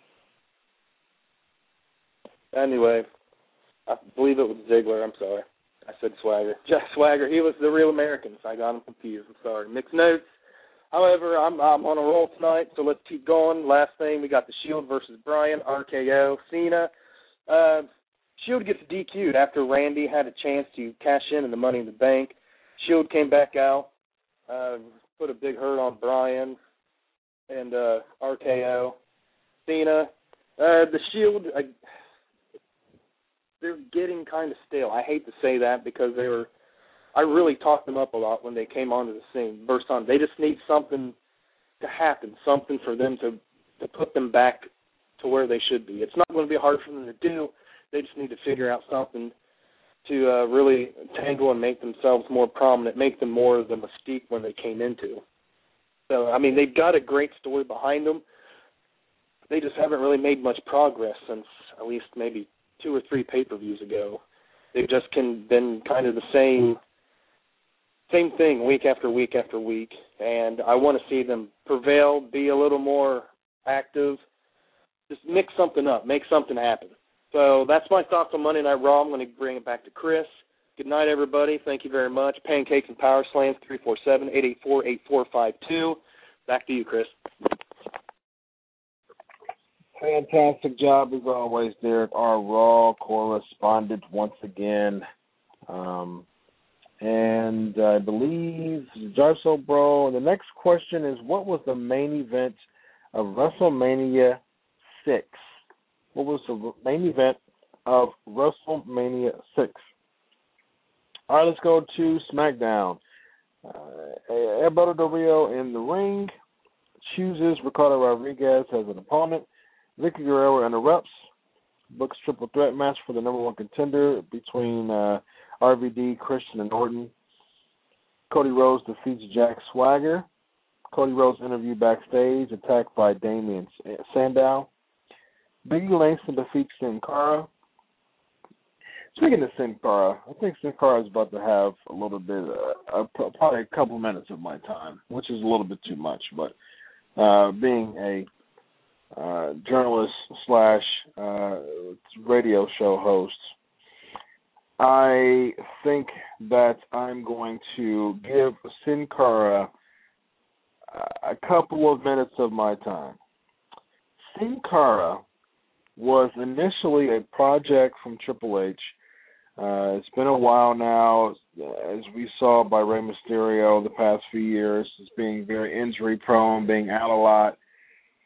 anyway, I believe it was Ziggler. I'm sorry. I said Swagger. Jeff Swagger. He was the Real Americans. I got him confused. I'm sorry. Mixed notes. However, I'm, I'm on a roll tonight, so let's keep going. Last thing, we got the Shield versus Bryan, R K O, Cena. Uh, Shield gets D Q'd after Randy had a chance to cash in in the Money in the Bank. Shield came back out, uh, put a big hurt on Bryan and uh, R K O. Cena. Uh, the Shield, uh, they're getting kind of stale. I hate to say that because they were I really talked them up a lot when they came onto the scene, burst on. They just need something to happen, something for them to, to put them back to where they should be. It's not going to be hard for them to do. They just need to figure out something to uh, really tangle and make themselves more prominent, make them more of the mystique when they came into. So, I mean, they've got a great story behind them. They just haven't really made much progress since at least maybe two or three pay-per-views ago. They've just can, been kind of the same same thing week after week after week, and I want to see them prevail, be a little more active, just mix something up, make something happen. So that's my thoughts on Monday Night Raw. I'm going to bring it back to Chris. Good night, everybody. Thank you very much. Pancakes and Power Slams, three four seven, eight eight four, eight four five two. Back to you, Chris. Fantastic job, as always, Derek, our Raw correspondent once again. Um, and I believe, Jarso Bro, the next question is, what was the main event of WrestleMania six? What was the main event of WrestleMania six? All right, let's go to SmackDown. Uh, Alberto Del Rio in the ring chooses Ricardo Rodriguez as an opponent. Vicky Guerrero interrupts, books triple threat match for the number one contender between uh, R V D, Christian, and Orton. Cody Rhodes defeats Jack Swagger. Cody Rhodes interview backstage, attacked by Damian Sandow. Biggie Langston defeats Sin Cara. Speaking of Sin Cara, I think Sin Cara is about to have a little bit, uh, uh, probably a couple minutes of my time, which is a little bit too much. But uh, being a uh, journalist slash uh, radio show host, I think that I'm going to give Sin Cara a couple of minutes of my time. Sin Cara was initially a project from Triple H. Uh, it's been a while now, as we saw by Rey Mysterio the past few years, as being very injury prone, being out a lot.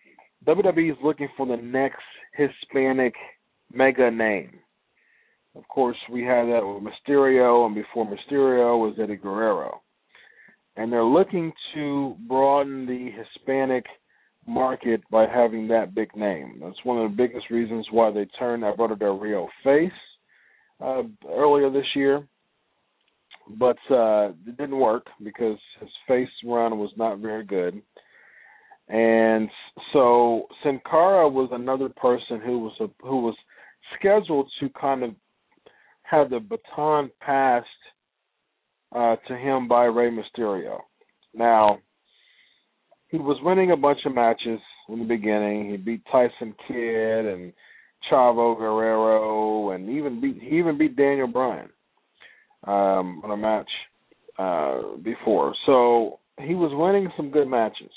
W W E is looking for the next Hispanic mega name. Of course, we had that with Mysterio, and before Mysterio was Eddie Guerrero. And they're looking to broaden the Hispanic market by having that big name. That's one of the biggest reasons why they turned Alberto Del Rio face uh, earlier this year. But uh, it didn't work because his face run was not very good. And so Sin Cara was another person who was a, who was scheduled to kind of have the baton passed uh, to him by Rey Mysterio. Now, he was winning a bunch of matches in the beginning. He beat Tyson Kidd and Chavo Guerrero, and even beat he even beat Daniel Bryan um, on a match uh, before. So he was winning some good matches.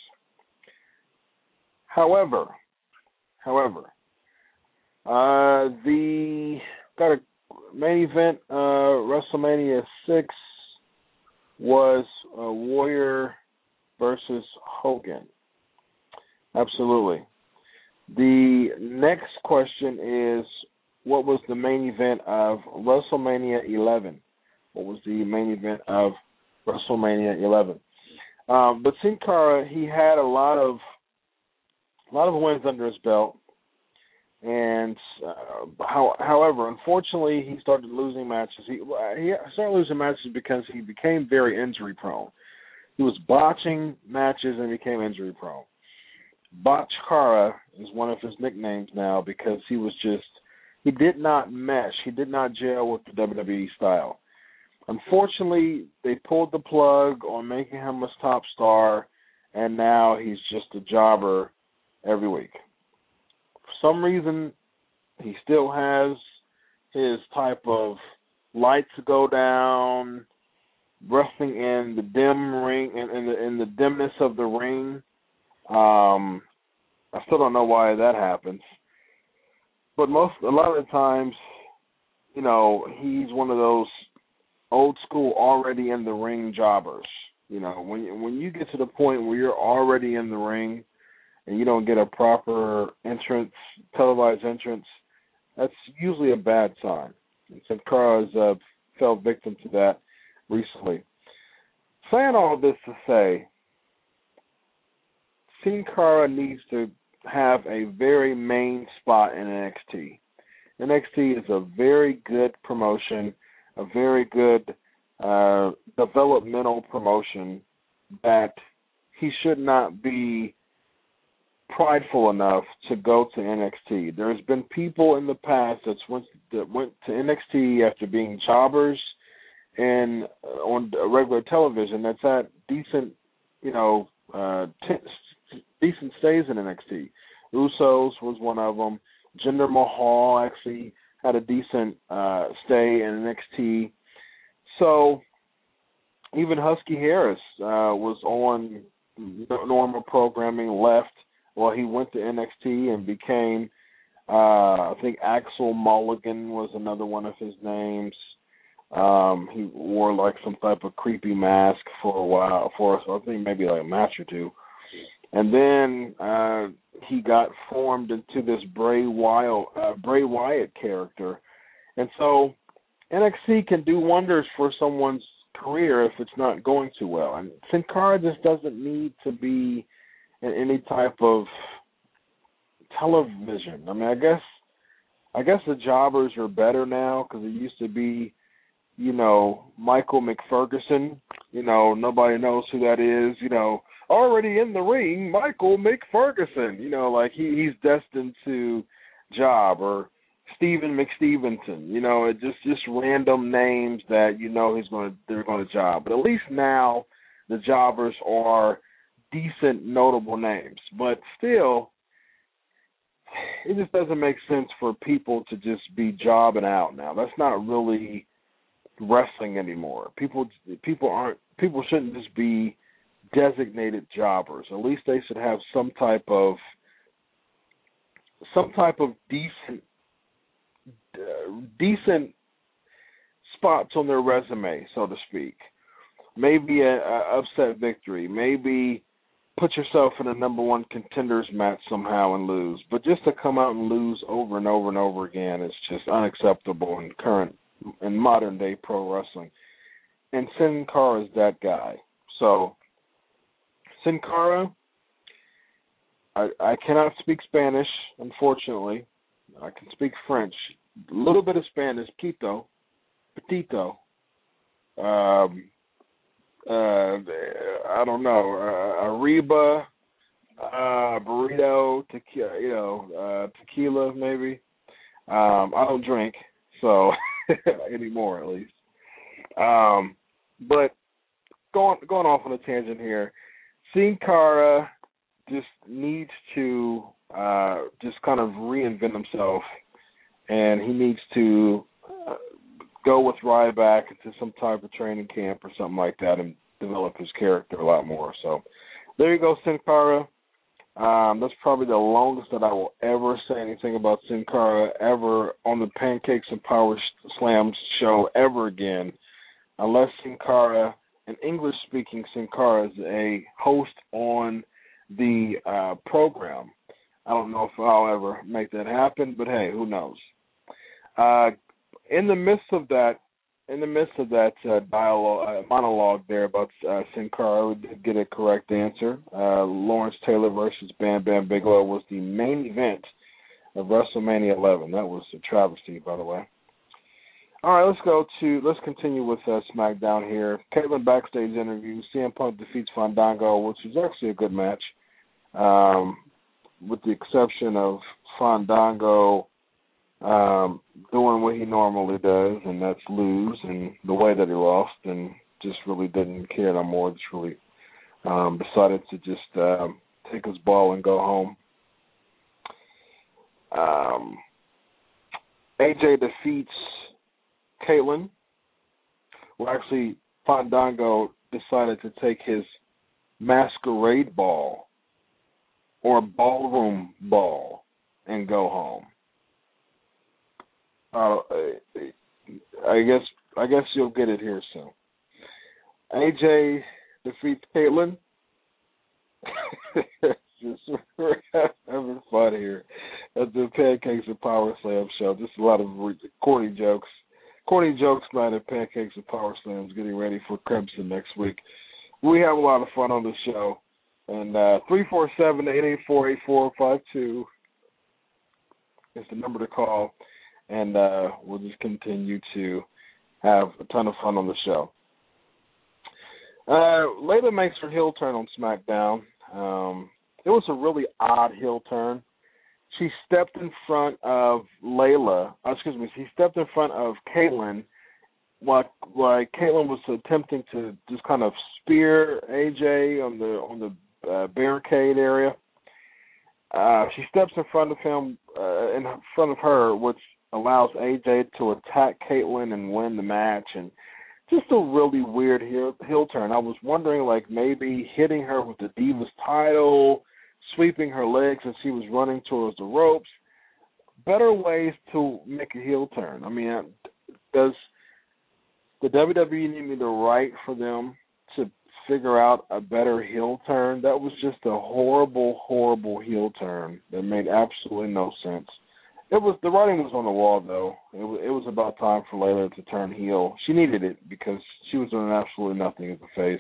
However, however, uh, the got a main event uh, WrestleMania six was uh, Warrior versus Hogan. Absolutely. The next question is, what was the main event of WrestleMania eleven? What was the main event of WrestleMania eleven? Um, but Sin Cara, he had a lot of a lot of wins under his belt, and uh, how, however, unfortunately, he started losing matches. He he started losing matches because he became very injury prone. He was botching matches and became injury prone. Botch Cara is one of his nicknames now because he was just, he did not mesh. He did not gel with the W W E style. Unfortunately, they pulled the plug on making him a top star, and now he's just a jobber every week. For some reason, he still has his type of lights go down, wrestling in the dim ring, in, in the in the dimness of the ring. Um, I still don't know why that happens, but most a lot of the times, you know, he's one of those old school, already in the ring jobbers. You know, when when you get to the point where you're already in the ring and you don't get a proper entrance, televised entrance, that's usually a bad sign. And Sin Cara has uh, fell victim to that recently. Saying all this to say, Sin Cara needs to have a very main spot in N X T. N X T is a very good promotion, a very good uh, developmental promotion that he should not be prideful enough to go to N X T. There's been people in the past that's went, that went to N X T after being jobbers and uh, on regular television that's at decent, you know, uh, t- decent stays in N X T. Usos was one of them. Jinder Mahal actually had a decent uh, stay in N X T. So even Husky Harris uh, was on normal programming, left. Well, he went to N X T and became, uh, I think Axel Mulligan was another one of his names. Um, he wore like some type of creepy mask for a while, for I think maybe like a match or two. And then uh, he got formed into this Bray Wyatt, uh, Bray Wyatt character. And so N X T can do wonders for someone's career if it's not going too well. And Sin Cara just doesn't need to be in any type of television. I mean, I guess I guess the jobbers are better now because it used to be, you know, Michael McFerguson. You know, nobody knows who that is. You know, already in the ring, Michael McFerguson. You know, like he, he's destined to job, or Stephen McStevenson. You know, it just just random names that you know he's going to they're going to job. But at least now the jobbers are decent, notable names. But still, it just doesn't make sense for people to just be jobbing out now. That's not really wrestling anymore. People people aren't people shouldn't just be designated jobbers. At least they should have some type of some type of decent uh, decent spots on their resume, so to speak. Maybe a, a upset victory. Maybe put yourself in a number one contenders match somehow and lose. But just to come out and lose over and over and over again is just unacceptable in current, in modern day pro wrestling. And Sin Cara is that guy. So, Sin Cara, I, I cannot speak Spanish, unfortunately. I can speak French. A little bit of Spanish, Quito, Petito. Um, uh, I don't know, uh, Arriba, uh, burrito, tequila, you know, uh, tequila maybe. Um, I don't drink, so anymore at least. Um, but going going off on a tangent here, Sin Cara just needs to uh, just kind of reinvent himself, and he needs to uh, go with Ryback into some type of training camp or something like that and develop his character a lot more. So there you go, Sin Cara. Um, that's probably the longest that I will ever say anything about Sin Cara ever on the Pancakes and Power Slams show ever again, unless Sin Cara, an English-speaking Sin Cara, is a host on the uh, program. I don't know if I'll ever make that happen, but hey, who knows? Uh, in the midst of that, in the midst of that uh, dialogue, uh, monologue there about uh, Sin Cara, we did get a correct answer. Uh, Lawrence Taylor versus Bam Bam Bigelow was the main event of WrestleMania eleven. That was a travesty, by the way. All right, let's go to let's continue with uh, SmackDown here. Caitlyn backstage interview. C M Punk defeats Fandango, which was actually a good match, um, with the exception of Fandango Um, doing what he normally does, and that's lose, and the way that he lost, and just really didn't care no more. Just really um, decided to just uh, take his ball and go home. Um, A J defeats Caitlyn. Well, actually, Fandango decided to take his masquerade ball or ballroom ball and go home. Uh, I guess I guess you'll get it here soon. A J defeats Caitlyn. Just having fun here at the Pancakes and Power Slam show. Just a lot of corny jokes. Corny jokes night at Pancakes and Power Slams, getting ready for Crimson next week. We have a lot of fun on the show. And uh, three four seven, eight eight four, eight four five two is the number to call. And uh, we'll just continue to have a ton of fun on the show. Uh, Layla makes her heel turn on SmackDown. Um, it was a really odd heel turn. She stepped in front of Layla. Oh, excuse me. She stepped in front of Caitlyn while, while Caitlyn was attempting to just kind of spear A J on the on the uh, barricade area. Uh, she steps in front of him, uh, in front of her, which allows A J to attack Caitlyn and win the match, and just a really weird heel, heel turn. I was wondering, like, maybe hitting her with the Divas title, sweeping her legs as she was running towards the ropes. Better ways to make a heel turn. I mean, does the W W E need me to write for them to figure out a better heel turn? That was just a horrible, horrible heel turn that made absolutely no sense. It was the writing was on the wall, though. It was, it was about time for Layla to turn heel. She needed it because she was doing absolutely nothing as a face.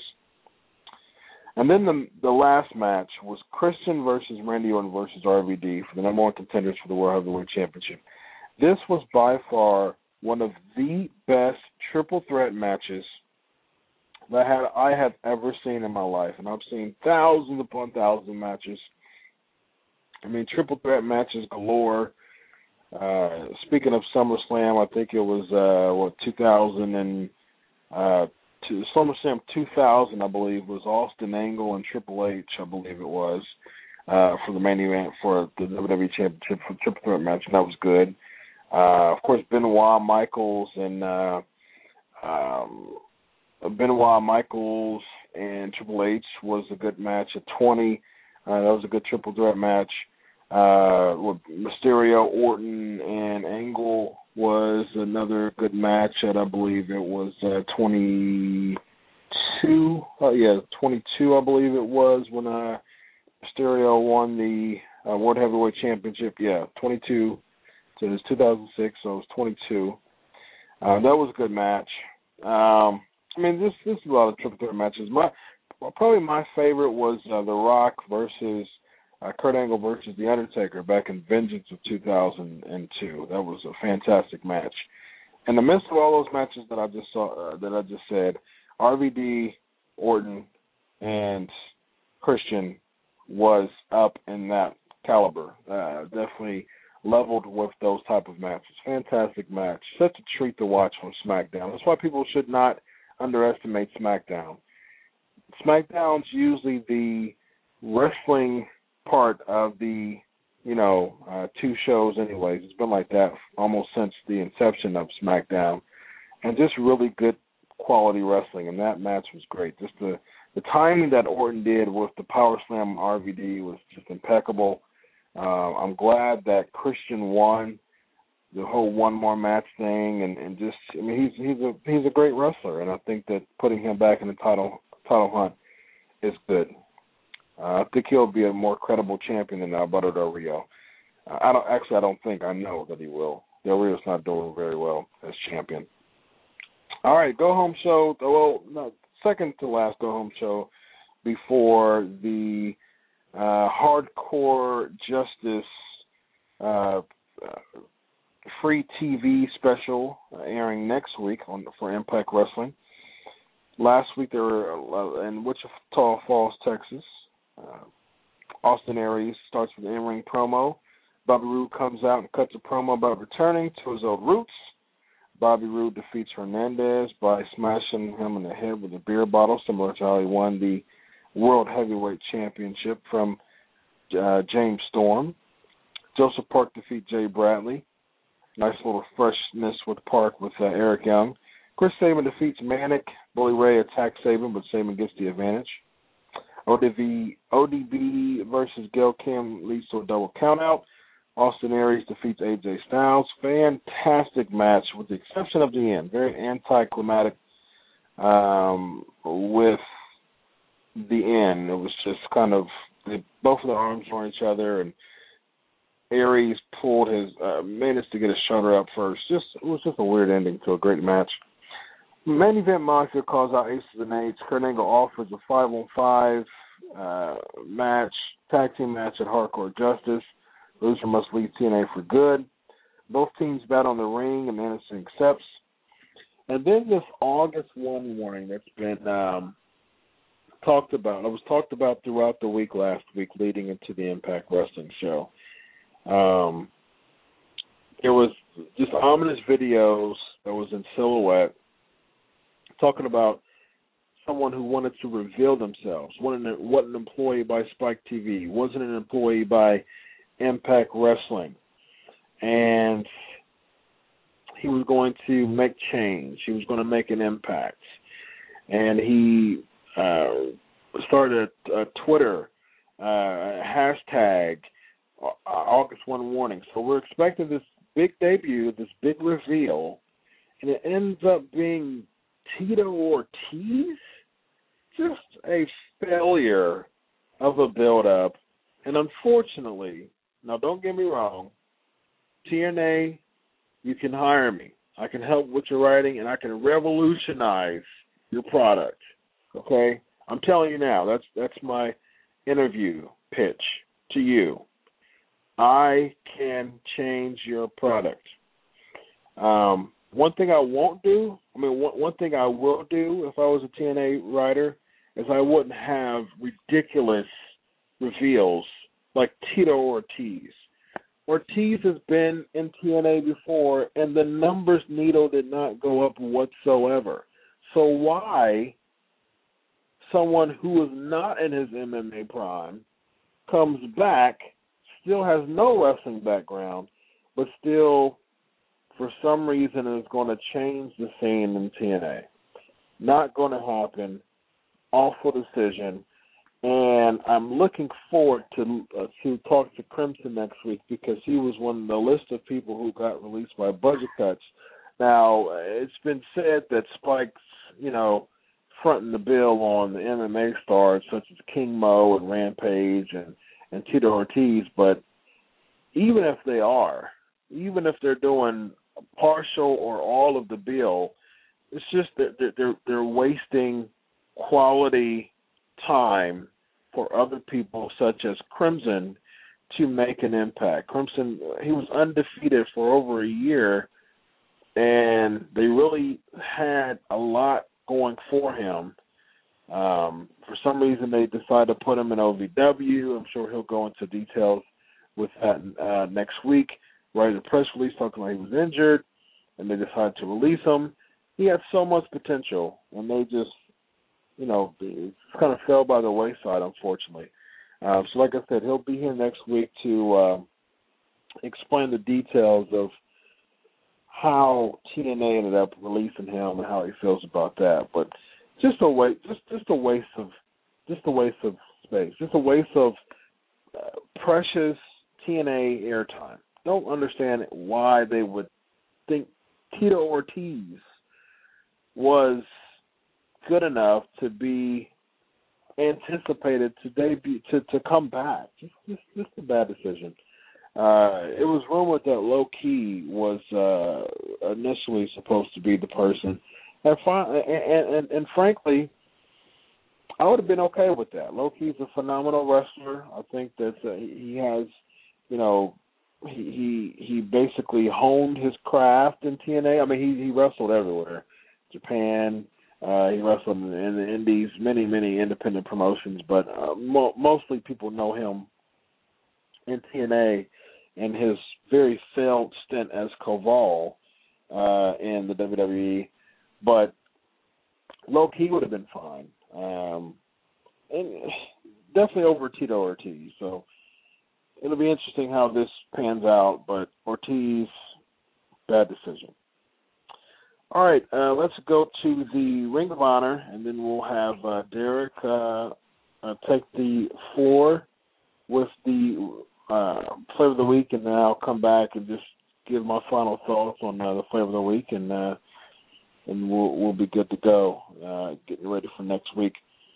And then the the last match was Christian versus Randy Orton versus R V D for the number one contenders for the World Heavyweight Championship. This was by far one of the best triple threat matches that had, I have ever seen in my life, and I've seen thousands upon thousands of matches. I mean, triple threat matches galore. Uh, speaking of SummerSlam, I think it was uh, what two thousand and uh, two, SummerSlam two thousand, I believe, was Austin Angle and Triple H, I believe it was, uh, for the main event for the W W E Championship for triple threat match, and that was good. Uh, of course, Benoit, Michaels, and uh, um, Benoit, Michaels, and Triple H was a good match at twenty. Uh, that was a good triple threat match. Uh, with Mysterio, Orton, and Angle was another good match at, I believe it was uh, twenty-two. twenty-two, uh, yeah, twenty-two, I believe it was, when uh, Mysterio won the uh, World Heavyweight Championship. Yeah, twenty-two. So it was two thousand six, so it was twenty-two. Uh, that was a good match. Um, I mean, this this is a lot of triple threat matches. My well, probably my favorite was uh, The Rock versus uh, Kurt Angle versus The Undertaker back in Vengeance of two thousand two. That was a fantastic match. In the midst of all those matches that I just saw, uh, that I just said, R V D, Orton, and Christian was up in that caliber. Uh, definitely leveled with those type of matches. Fantastic match. Such a treat to watch on SmackDown. That's why people should not underestimate SmackDown. SmackDown's usually the wrestling part of the, you know, uh, two shows anyways. It's been like that almost since the inception of SmackDown. And just really good quality wrestling, and that match was great. Just the, the timing that Orton did with the Power Slam on R V D was just impeccable. Uh, I'm glad that Christian won the whole one more match thing, and, and just I mean he's he's a he's a great wrestler, and I think that putting him back in the title title hunt is good. Uh, I think he'll be a more credible champion than Alberto Del Rio. Uh, I don't actually I don't think I know that he will. Del Rio's not doing very well as champion. All right, go home show. Well, no, second to last go home show before the Uh, Hardcore Justice uh, uh, free T V special uh, airing next week on for Impact Wrestling. Last week they were uh, in Wichita Falls, Texas. Uh, Austin Aries starts with an in-ring promo. Bobby Roode comes out and cuts a promo about returning to his old roots. Bobby Roode defeats Hernandez by smashing him in the head with a beer bottle, similar to how he won the World Heavyweight Championship from uh, James Storm. Joseph Park defeats Jay Bradley. Nice little freshness with Park with uh, Eric Young. Chris Sabin defeats Manic. Bully Ray attacks Sabin, but Sabin gets the advantage. O D B, O D B versus Gail Kim leads to a double countout. Austin Aries defeats A J Styles. Fantastic match with the exception of the end. Very anticlimactic um, with the end. It was just kind of they, both of the arms were on each other, and Aries pulled his uh, managed to get his shoulder up first. Just it was just a weird ending to a great match. Main event Monster calls out Aces and Eights. Kurt Angle offers a five on five uh, match, tag team match at Hardcore Justice. Loser must leave T N A for good. Both teams battle in the ring, and Anderson accepts. And then this August first warning that's been um, talked about. It was talked about throughout the week last week leading into the Impact Wrestling show. Um, there was just ominous videos that was in silhouette talking about someone who wanted to reveal themselves, wasn't an, wasn't an employee by Spike T V, wasn't an employee by Impact Wrestling, and he was going to make change. He was going to make an impact, and he uh, started a, a Twitter uh, hashtag uh, August first warning. So we're expecting this big debut, this big reveal, and it ends up being Tito Ortiz. Just a failure of a build-up, and unfortunately, now don't get me wrong, T N A, you can hire me. I can help with your writing, and I can revolutionize your product. Okay? I'm telling you now, that's that's my interview pitch to you. I can change your product. Um, one thing I won't do, I mean, one, one thing I will do if I was a T N A writer is I wouldn't have ridiculous reveals like Tito Ortiz. Ortiz has been in T N A before, and the numbers needle did not go up whatsoever. So why someone who is not in his M M A prime comes back, still has no wrestling background, but still, for some reason, is going to change the scene in T N A? Not going to happen. Awful decision. And I'm looking forward to uh, to talk to Crimson next week because he was one of the list of people who got released by budget cuts. Now, it's been said that Spike's, you know, fronting the bill on the M M A stars such as King Mo and Rampage and, and Tito Ortiz, but even if they are, even if they're doing partial or all of the bill, it's just that they're, they're, they're wasting quality time for other people such as Crimson to make an impact. Crimson, he was undefeated for over a year, and they really had a lot going for him. Um, for some reason, they decided to put him in O V W. I'm sure he'll go into details with that uh, next week. Writing a press release talking about he was injured, and they decided to release him. He had so much potential, and they just, you know, it kind of fell by the wayside, unfortunately. Uh, so, like I said, he'll be here next week to uh, explain the details of how T N A ended up releasing him and how he feels about that. But just a waste, just just a waste of, just a waste of space, just a waste of uh, precious T N A airtime. Don't understand why they would think Tito Ortiz was good enough to be anticipated to debut to, to come back. Just, just just a bad decision. Uh, it was rumored that Low Ki was uh, initially supposed to be the person, and, and, and, and frankly, I would have been okay with that. Low Ki's a phenomenal wrestler. I think that uh, he has, you know, he he he basically honed his craft in T N A. I mean, he he wrestled everywhere, Japan. Uh, he wrestled in, in the Indies, many, many independent promotions, but uh, mo- mostly people know him in T N A and his very failed stint as Koval uh, in the W W E. But Low Ki would have been fine. Um, and definitely over Tito Ortiz. So it'll be interesting how this pans out, but Ortiz, bad decision. All right, uh, let's go to the Ring of Honor, and then we'll have uh, Derek uh, uh, take the floor with the uh, Flavor of the Week, and then I'll come back and just give my final thoughts on uh, the Flavor of the Week, and uh, and we'll we'll be good to go, uh, getting ready for next week.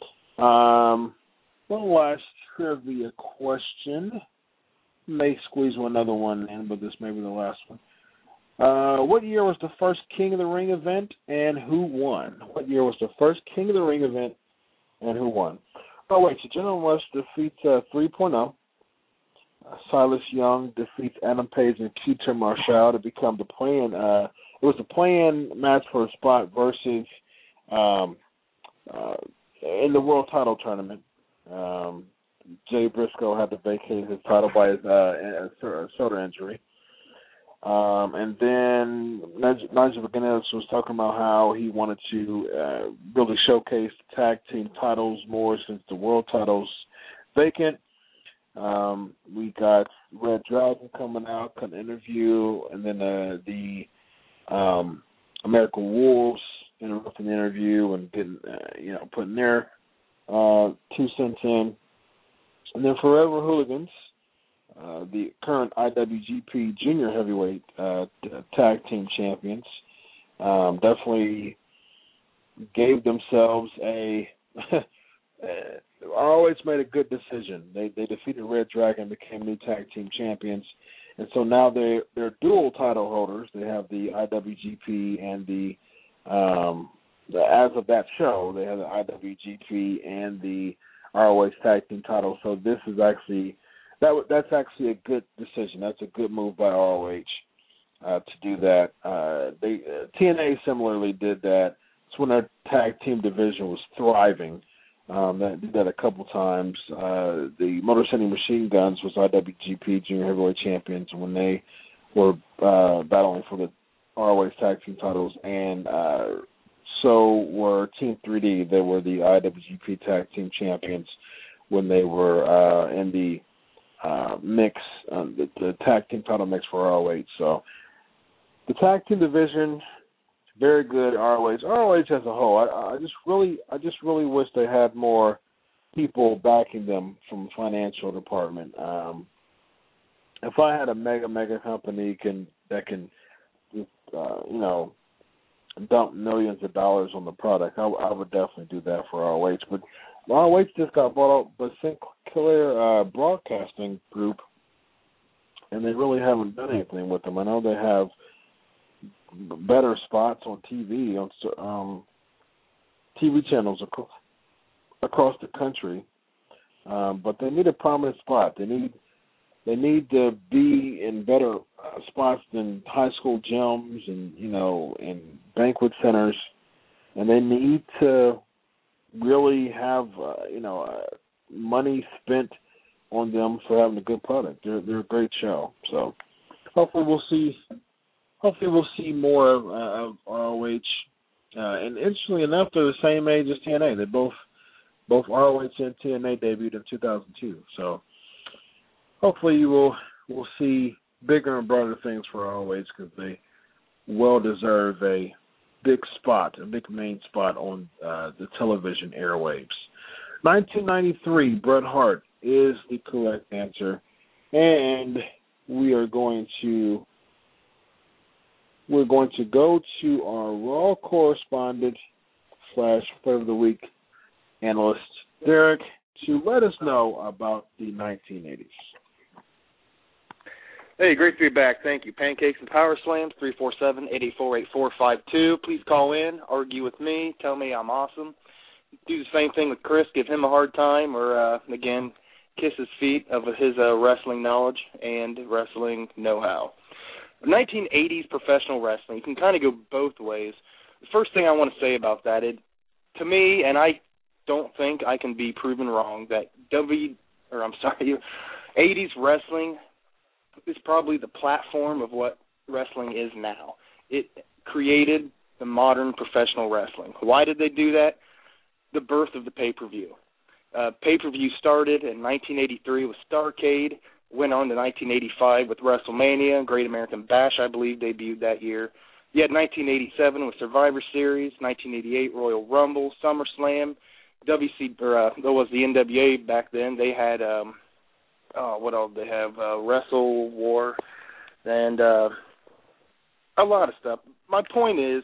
Um, one last trivia question. May squeeze another one in, but this may be the last one. Uh, what year was the first King of the Ring event, and who won? What year was the first King of the Ring event, and who won? Oh, wait, so General Rush defeats uh, three point oh. Uh, Silas Young defeats Adam Page and Keita Marshall to become the play-in. Uh, it was a play-in match for a spot versus um, uh, in the World Title Tournament. Um, Jay Briscoe had to vacate his title by his uh, shoulder injury. Um, and then Nigel McGuinness was talking about how he wanted to uh, really showcase the tag team titles more since the world title's vacant. Um, we got Red Dragon coming out, cut an interview, and then uh, the um, American Wolves interrupting the interview and getting, uh, you know, putting their uh, two cents in. And then Forever Hooligans, Uh, the current I W G P Junior Heavyweight uh, Tag Team Champions, um, definitely gave themselves a uh, always made a good decision. They they defeated Red Dragon, became new Tag Team Champions, and so now they they're dual title holders. They have the I W G P and the, um, the as of that show, they have the I W G P and the R O H Tag Team title. So this is actually That that's actually a good decision. That's a good move by R O H uh, to do that. Uh, they uh, T N A similarly did that. It's when their tag team division was thriving. Um, they did that a couple times. Uh, the Motor City Machine Guns was I W G P Junior Heavyweight Champions when they were uh, battling for the R O H tag team titles, and uh, so were Team three D. They were the I W G P tag team champions when they were uh, in the Uh, mix, uh, the, the tag team title mix for R O H. So the tag team division, very good. R O H, R O H as a whole. I, I just really, I just really wish they had more people backing them from the financial department. Um, if I had a mega, mega company can that can, uh, you know, dump millions of dollars on the product. I, I would definitely do that for R O H. But R O H just got bought out by Sinclair uh, Broadcasting Group, and they really haven't done anything with them. I know they have better spots on T V, on um, T V channels across, across the country, um, but they need a prominent spot. They need they need to be in better uh, spots than high school gyms and you know and banquet centers, and they need to really have uh, you know uh, money spent on them for having a good product. They're they're a great show. So hopefully we'll see. Hopefully we'll see more of, uh, of R O H. Uh, and interestingly enough, they're the same age as T N A. They both both R O H and T N A debuted in two thousand two. So hopefully you will will see bigger and brighter things for R O H because they well deserve a big spot, a big main spot on uh, the television airwaves. nineteen ninety-three, Bret Hart is the correct answer, and we are going to we're going to go to our Raw correspondent slash Flavor of the Week analyst, Derek, to let us know about the nineteen eighties. Hey, great to be back. Thank you. Pancakes and Power Slams, three four seven, eight eight four, eight four five two. Please call in, argue with me, tell me I'm awesome. Do the same thing with Chris, give him a hard time, or, uh, again, kiss his feet of his uh, wrestling knowledge and wrestling know-how. nineteen eighties professional wrestling, you can kind of go both ways. The first thing I want to say about that, it, to me, and I don't think I can be proven wrong, that W, or I'm sorry, eighties wrestling is probably the platform of what wrestling is now. It created the modern professional wrestling. Why did they do that? The birth of the pay-per-view. Uh, pay-per-view started in nineteen eighty-three with Starrcade, went on to nineteen eighty-five with WrestleMania, Great American Bash, I believe, debuted that year. You had nineteen eighty-seven with Survivor Series, nineteen eighty-eight Royal Rumble, SummerSlam, W C, or uh, that was the N W A back then. They had, um, oh, what else did they have? Uh, Wrestle War, and uh, a lot of stuff. My point is,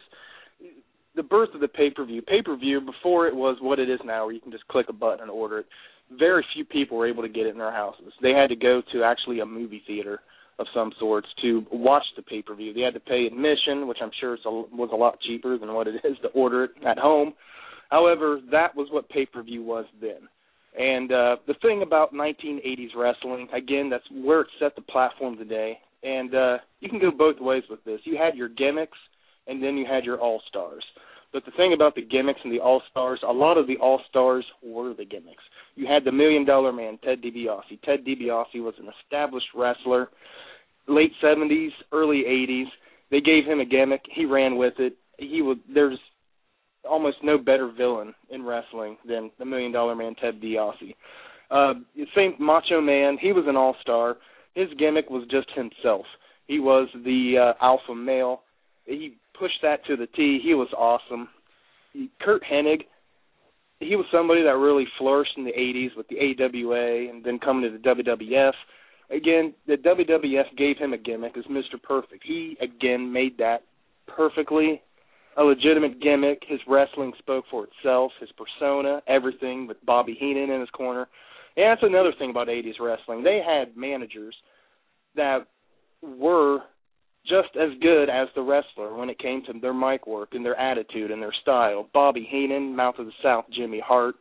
the birth of the pay-per-view. Pay-per-view, before it was what it is now, where you can just click a button and order it, very few people were able to get it in their houses. They had to go to actually a movie theater of some sorts to watch the pay-per-view. They had to pay admission, which I'm sure was a lot cheaper than what it is to order it at home. However, that was what pay-per-view was then. And uh, the thing about nineteen eighties wrestling, again, that's where it set the platform today. And uh, you can go both ways with this. You had your gimmicks, and then you had your all-stars. But the thing about the gimmicks and the all-stars, a lot of the all-stars were the gimmicks. You had the Million Dollar Man, Ted DiBiase. Ted DiBiase was an established wrestler, late seventies, early eighties. They gave him a gimmick. He ran with it. He was, there's almost no better villain in wrestling than the Million Dollar Man, Ted DiBiase. Uh, same Macho Man, he was an all-star. His gimmick was just himself. He was the uh, alpha male. He pushed that to the T. He was awesome. Kurt Hennig, he was somebody that really flourished in the eighties with the A W A and then coming to the W W F. Again, the W W F gave him a gimmick as Mister Perfect. He, again, made that perfectly a legitimate gimmick. His wrestling spoke for itself, his persona, everything, with Bobby Heenan in his corner. And that's another thing about eighties wrestling. They had managers that were just as good as the wrestler when it came to their mic work and their attitude and their style. Bobby Heenan, Mouth of the South, Jimmy Hart.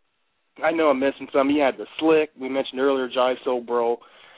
I know I'm missing some. You had the Slick. We mentioned earlier Jive Soul Bro.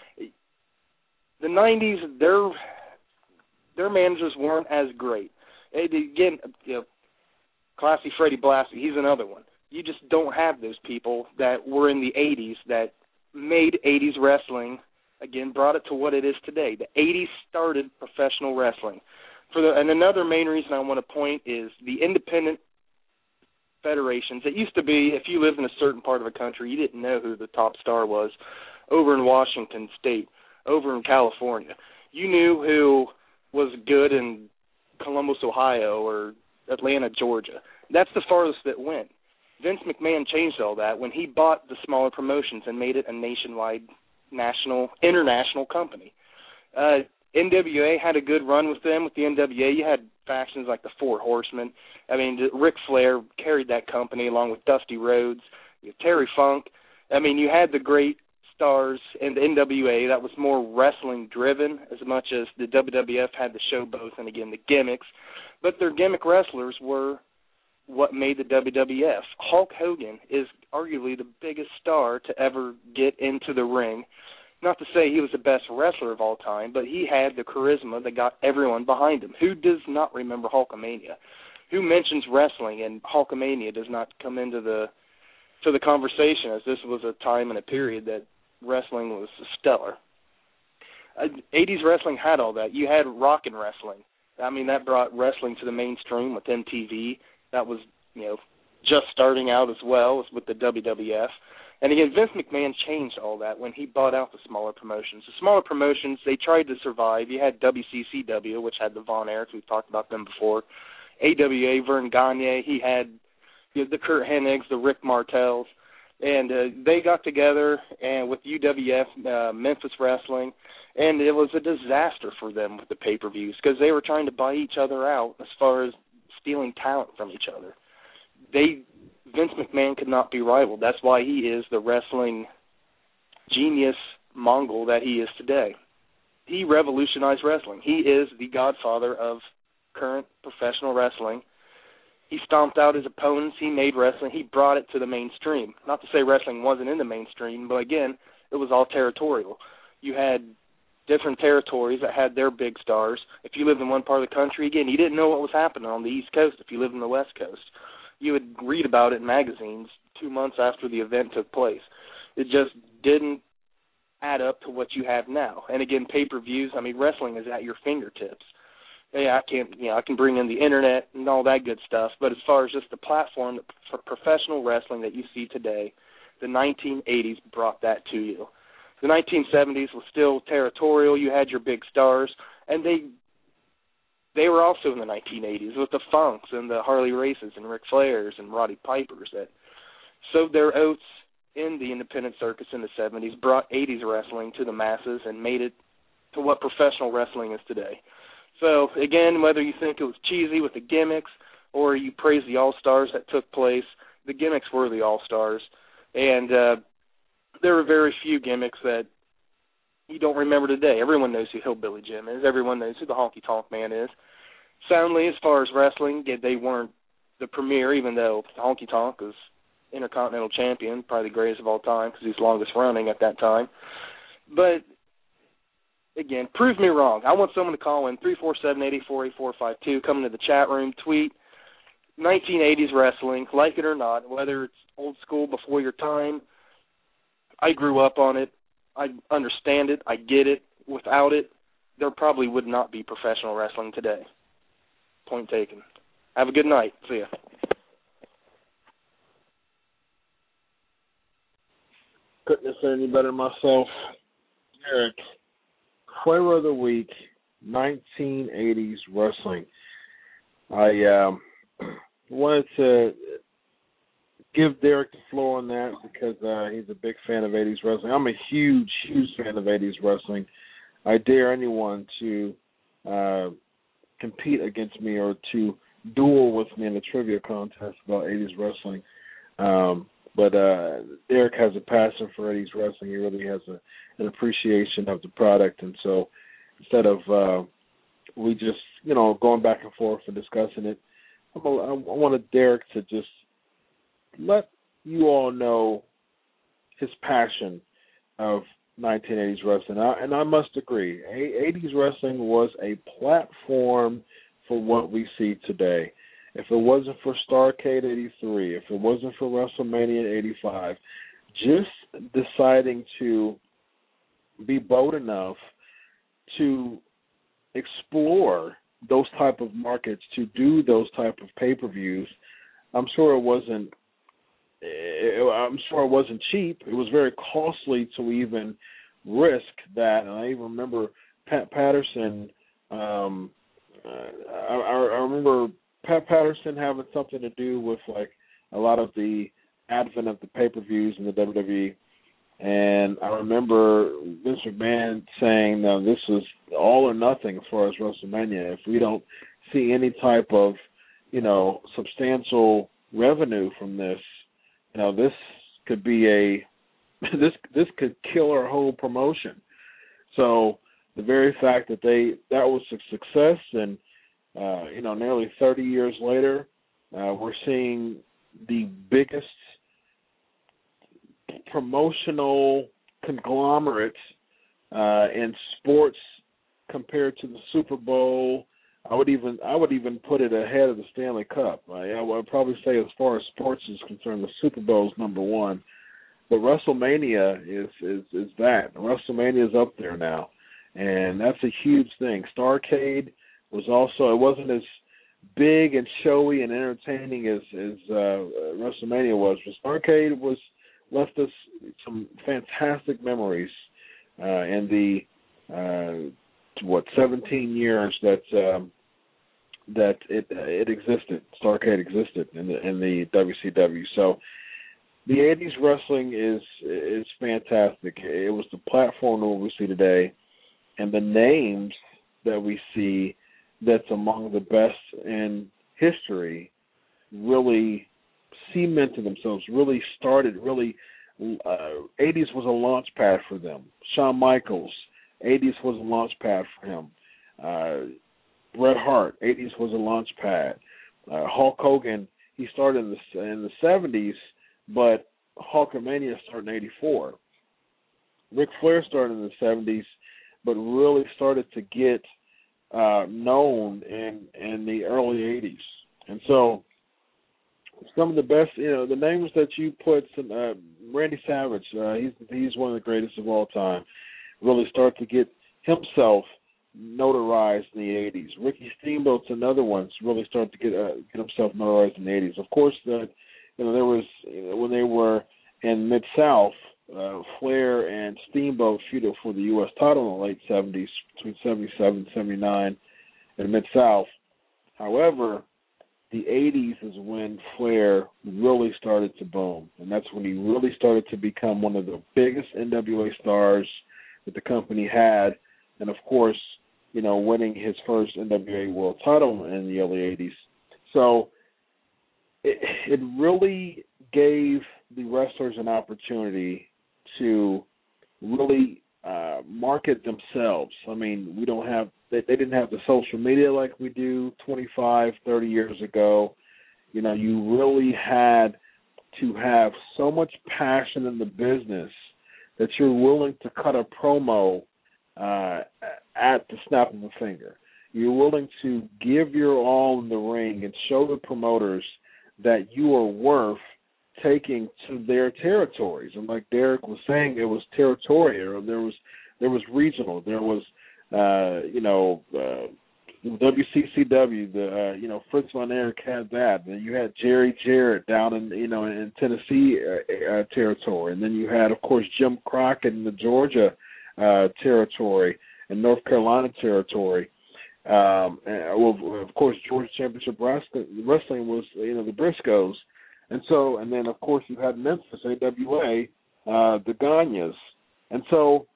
The nineties, their their managers weren't as great. And again, you know, Classy Freddie Blassie, he's another one. You just don't have those people that were in the eighties that made eighties wrestling, again, brought it to what it is today. The eighties started professional wrestling. For the, and another main reason I want to point is the independent federations. It used to be, if you lived in a certain part of a country, you didn't know who the top star was. Over in Washington State, over in California, you knew who was good in Columbus, Ohio, or Atlanta, Georgia. That's the farthest it went. Vince McMahon changed all that when he bought the smaller promotions and made it a nationwide, national, international company. Uh, N W A had a good run with them. With the N W A, you had factions like the Four Horsemen. I mean, Ric Flair carried that company along with Dusty Rhodes, you know, Terry Funk. I mean, you had the great stars in the N W A that was more wrestling-driven as much as the W W F had the show both, and again, the gimmicks. But their gimmick wrestlers were what made the W W F. Hulk Hogan is arguably the biggest star to ever get into the ring. Not to say he was the best wrestler of all time, but he had the charisma that got everyone behind him. Who does not remember Hulkamania? Who mentions wrestling and Hulkamania does not come into the to the conversation, as this was a time and a period that wrestling was stellar. Uh, eighties wrestling had all that. You had rockin' wrestling. I mean, that brought wrestling to the mainstream with M T V. That was, you know, just starting out as well as with the W W F. And again, Vince McMahon changed all that when he bought out the smaller promotions. The smaller promotions, they tried to survive. You had W C C W, which had the Von Erichs. We've talked about them before. A W A, Vern Gagne. He had you know, the Kurt Hennigs, the Rick Martells. And uh, they got together and with U W F, uh, Memphis Wrestling, and it was a disaster for them with the pay-per-views because they were trying to buy each other out as far as stealing talent from each other. They Vince McMahon could not be rivaled. That's why he is the wrestling genius Mongol that he is today. He revolutionized wrestling. He is the godfather of current professional wrestling. He stomped out his opponents. He made wrestling. He brought it to the mainstream. Not to say wrestling wasn't in the mainstream, but again, it was all territorial. You had different territories that had their big stars. If you lived in one part of the country, again, you didn't know what was happening on the East Coast if you lived in the West Coast. You would read about it in magazines two months after the event took place. It just didn't add up to what you have now. And again, pay-per-views, I mean, wrestling is at your fingertips. Yeah, I can't, you know, I can bring in the internet and all that good stuff, but as far as just the platform for professional wrestling that you see today, the nineteen eighties brought that to you. The nineteen seventies was still territorial. You had your big stars, and they they were also in the nineteen eighties with the Funks and the Harley Races and Ric Flairs and Roddy Pipers that sowed their oats in the independent circus in the seventies, brought eighties wrestling to the masses, and made it to what professional wrestling is today. So, again, whether you think it was cheesy with the gimmicks or you praise the All-Stars that took place, the gimmicks were the All-Stars. And uh, there were very few gimmicks that you don't remember today. Everyone knows who Hillbilly Jim is. Everyone knows who the Honky Tonk Man is. Soundly, as far as wrestling, they weren't the premier, even though the Honky Tonk was Intercontinental Champion, probably the greatest of all time because he was longest running at that time. But again, prove me wrong. I want someone to call in three four seven, eight eight four, eight four five two, come into the chat room, tweet nineteen eighties wrestling, like it or not, whether it's old school before your time. I grew up on it. I understand it. I get it. Without it, there probably would not be professional wrestling today. Point taken. Have a good night. See ya. Couldn't have said any better myself. Eric, Flavor of the Week, nineteen eighties wrestling. I um, wanted to give Derek the floor on that because uh, he's a big fan of eighties wrestling. I'm a huge, huge fan of eighties wrestling. I dare anyone to uh, compete against me or to duel with me in a trivia contest about eighties wrestling. Um, but uh, Derek has a passion for eighties wrestling. He really has a, an appreciation of the product. And so instead of uh, we just, you know, going back and forth and discussing it, I'm a, I wanted Derek to just let you all know his passion of nineteen eighties wrestling. I, and I must agree, eighties wrestling was a platform for what we see today. If it wasn't for Starrcade eighty-three, if it wasn't for WrestleMania eighty-five, just deciding to be bold enough to explore those type of markets, to do those type of pay-per-views, I'm sure it wasn't I'm sure it wasn't cheap. It was very costly to even risk that. And I even remember Pat Patterson, um, I, I remember Pat Patterson having something to do with like a lot of the advent of the pay-per-views in the W W E. And I remember Vince McMahon saying, no, this is all or nothing as far as WrestleMania. If we don't see any type of, you know, substantial revenue from this, you know, this could be a this this could kill our whole promotion. So the very fact that they that was a success, and uh, you know, nearly thirty years later, uh, we're seeing the biggest promotional conglomerate uh, in sports compared to the Super Bowl. I would even I would even put it ahead of the Stanley Cup. I, I would probably say, as far as sports is concerned, the Super Bowl is number one. But WrestleMania is, is, is that. WrestleMania is up there now, and that's a huge thing. Starrcade was also, it wasn't as big and showy and entertaining as, as uh, WrestleMania was, but Starrcade was left us some fantastic memories uh, in the uh, what seventeen years that um, that it it existed. Starrcade existed in the in the W C W. So the eighties wrestling is is fantastic. It was the platform that we see today, and the names that we see that's among the best in history really cemented themselves, really started, really, uh, eighties was a launch pad for them. Shawn Michaels, eighties was a launch pad for him. Uh, Bret Hart, eighties was a launch pad. Uh, Hulk Hogan, he started in the, in the seventies, but Hulkamania started in eighty-four. Ric Flair started in the seventies, but really started to get uh, known in, in the early eighties. And so some of the best, you know, the names that you put, some, uh, Randy Savage, uh, he's he's one of the greatest of all time, really start to get himself notarized in the eighties. Ricky Steamboat's another one, really started to get uh, get himself notarized in the eighties. Of course, the, you know, there was, you know, when they were in Mid-South, uh, Flair and Steamboat feuded for the U S title in the late seventies, between seventy-seven and seventy-nine in Mid-South. However, the eighties is when Flair really started to boom, and that's when he really started to become one of the biggest N W A stars that the company had, and of course, you know, winning his first N W A world title in the early eighties. So it, it really gave the wrestlers an opportunity to really uh, market themselves. I mean, we don't have they, they didn't have the social media like we do twenty-five, thirty years ago. You know, you really had to have so much passion in the business that you're willing to cut a promo uh, at the snap of a finger. You're willing to give your all in the ring and show the promoters that you are worth taking to their territories. And like Derek was saying, it was territorial. There was there was regional. There was uh, you know uh, W C C W. The uh, you know Fritz von Erich had that. And you had Jerry Jarrett down in you know in Tennessee uh, uh, territory. And then you had, of course, Jim Crockett in the Georgia uh, territory and North Carolina territory. Um, and, well, of course, Georgia Championship Wrestling was you know the Briscoes. And so, and then, of course, you had Memphis, A W A, uh, the Gagnes. And so,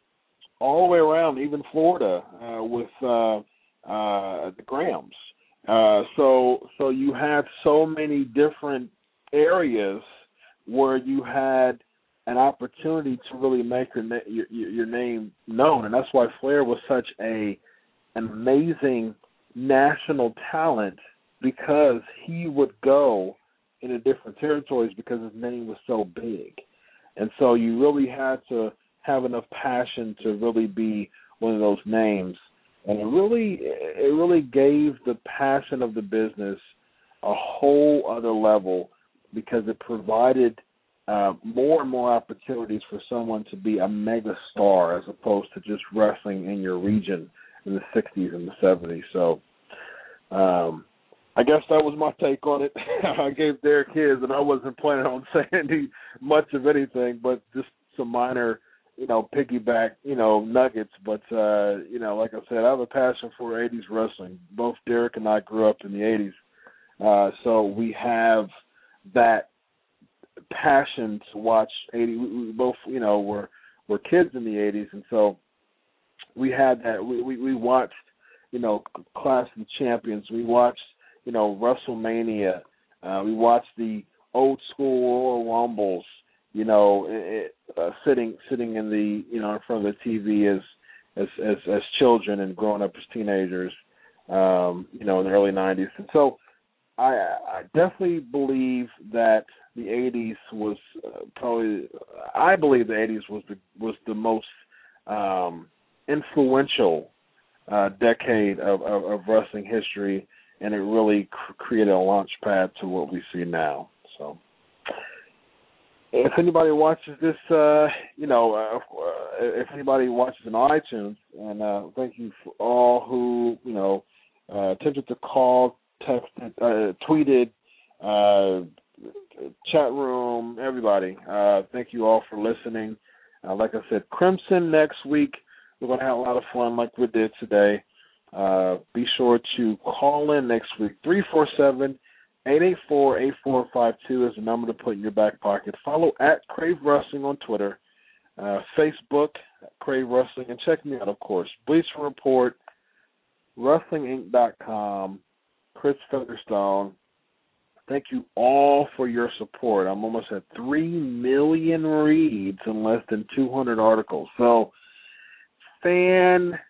all the way around, even Florida uh, with uh, uh, the Grahams. Uh, so, so you had so many different areas where you had an opportunity to really make your, na- your, your name known. And that's why Flair was such a an amazing national talent, because he would go in the different territories because his name was so big. And so you really had to have enough passion to really be one of those names. And it really it really gave the passion of the business a whole other level, because it provided uh, more and more opportunities for someone to be a mega star as opposed to just wrestling in your region in the sixties and the seventies. So um I guess that was my take on it. I gave Derek his, and I wasn't planning on saying much of anything, but just some minor, you know, piggyback, you know, nuggets. But, uh, you know, like I said, I have a passion for eighties wrestling. Both Derek and I grew up in the eighties. Uh, so we have that passion to watch eighties. We, we both, you know, were, were kids in the eighties, and so we had that. We, we, we watched you know, Clash of the Champions. We watched, you know, WrestleMania. Uh, we watched the old school Royal Rumbles. You know, it, uh, sitting sitting in the you know in front of the T V as as as, as children and growing up as teenagers. Um, you know, in the early nineties, and so I, I definitely believe that the eighties was uh, probably. I believe the eighties was the was the most um, influential uh, decade of, of, of wrestling history, and it really cr- created a launch pad to what we see now. So, if anybody watches this, uh, you know, uh, if anybody watches on iTunes, and uh, thank you for all who you know uh, attempted to call, texted, uh, tweeted. Uh, chat room, everybody. Uh, thank you all for listening. Uh, like I said, Crimson next week. We're going to have a lot of fun like we did today. Uh, be sure to call in next week. three four seven, eight eight four, eight four five two is the number to put in your back pocket. Follow at Crave Wrestling on Twitter, uh, Facebook, Crave Wrestling, and check me out, of course. Bleacher Report, Wrestling Inc dot com, Chris Featherstone. Thank you all for your support. I'm almost at three million reads in less than two hundred articles. So, fantastic.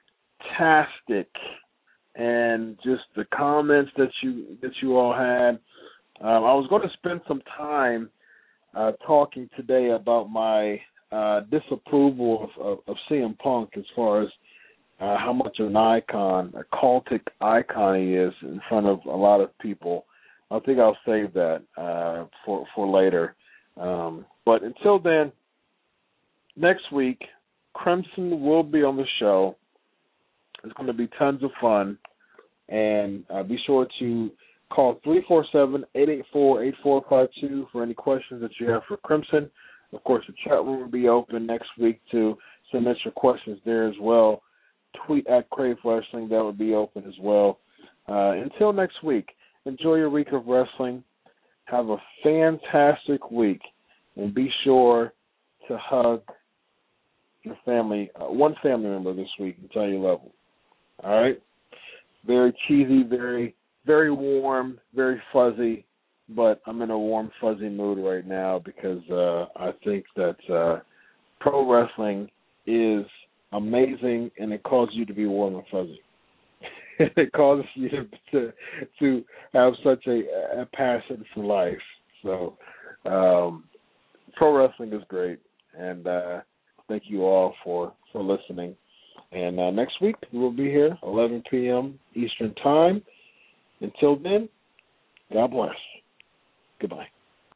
And just the comments that you that you all had. Um, I was going to spend some time uh, talking today about my uh, disapproval of, of, of C M Punk as far as uh, how much of an icon, a cultic icon he is in front of a lot of people. I think I'll save that uh, for for later. Um, but until then, next week, Crimson will be on the show. It's going to be tons of fun. And uh, be sure to call three four seven, eight eight four, eight four five two for any questions that you have for Crimson. Of course, the chat room will be open next week to submit your questions there as well. Tweet at Crave Wrestling. That will be open as well. Uh, until next week. Enjoy your week of wrestling. Have a fantastic week. And be sure to hug your family, uh, one family member this week and tell you love them. All right? Very cheesy, very, very warm, very fuzzy. But I'm in a warm, fuzzy mood right now because uh, I think that uh, pro wrestling is amazing and it causes you to be warm and fuzzy. It causes you to, to to have such a, a passion for life. So, um, pro wrestling is great, and uh, thank you all for, for listening. And uh, next week we'll be here, eleven p.m. Eastern Time. Until then, God bless. Goodbye.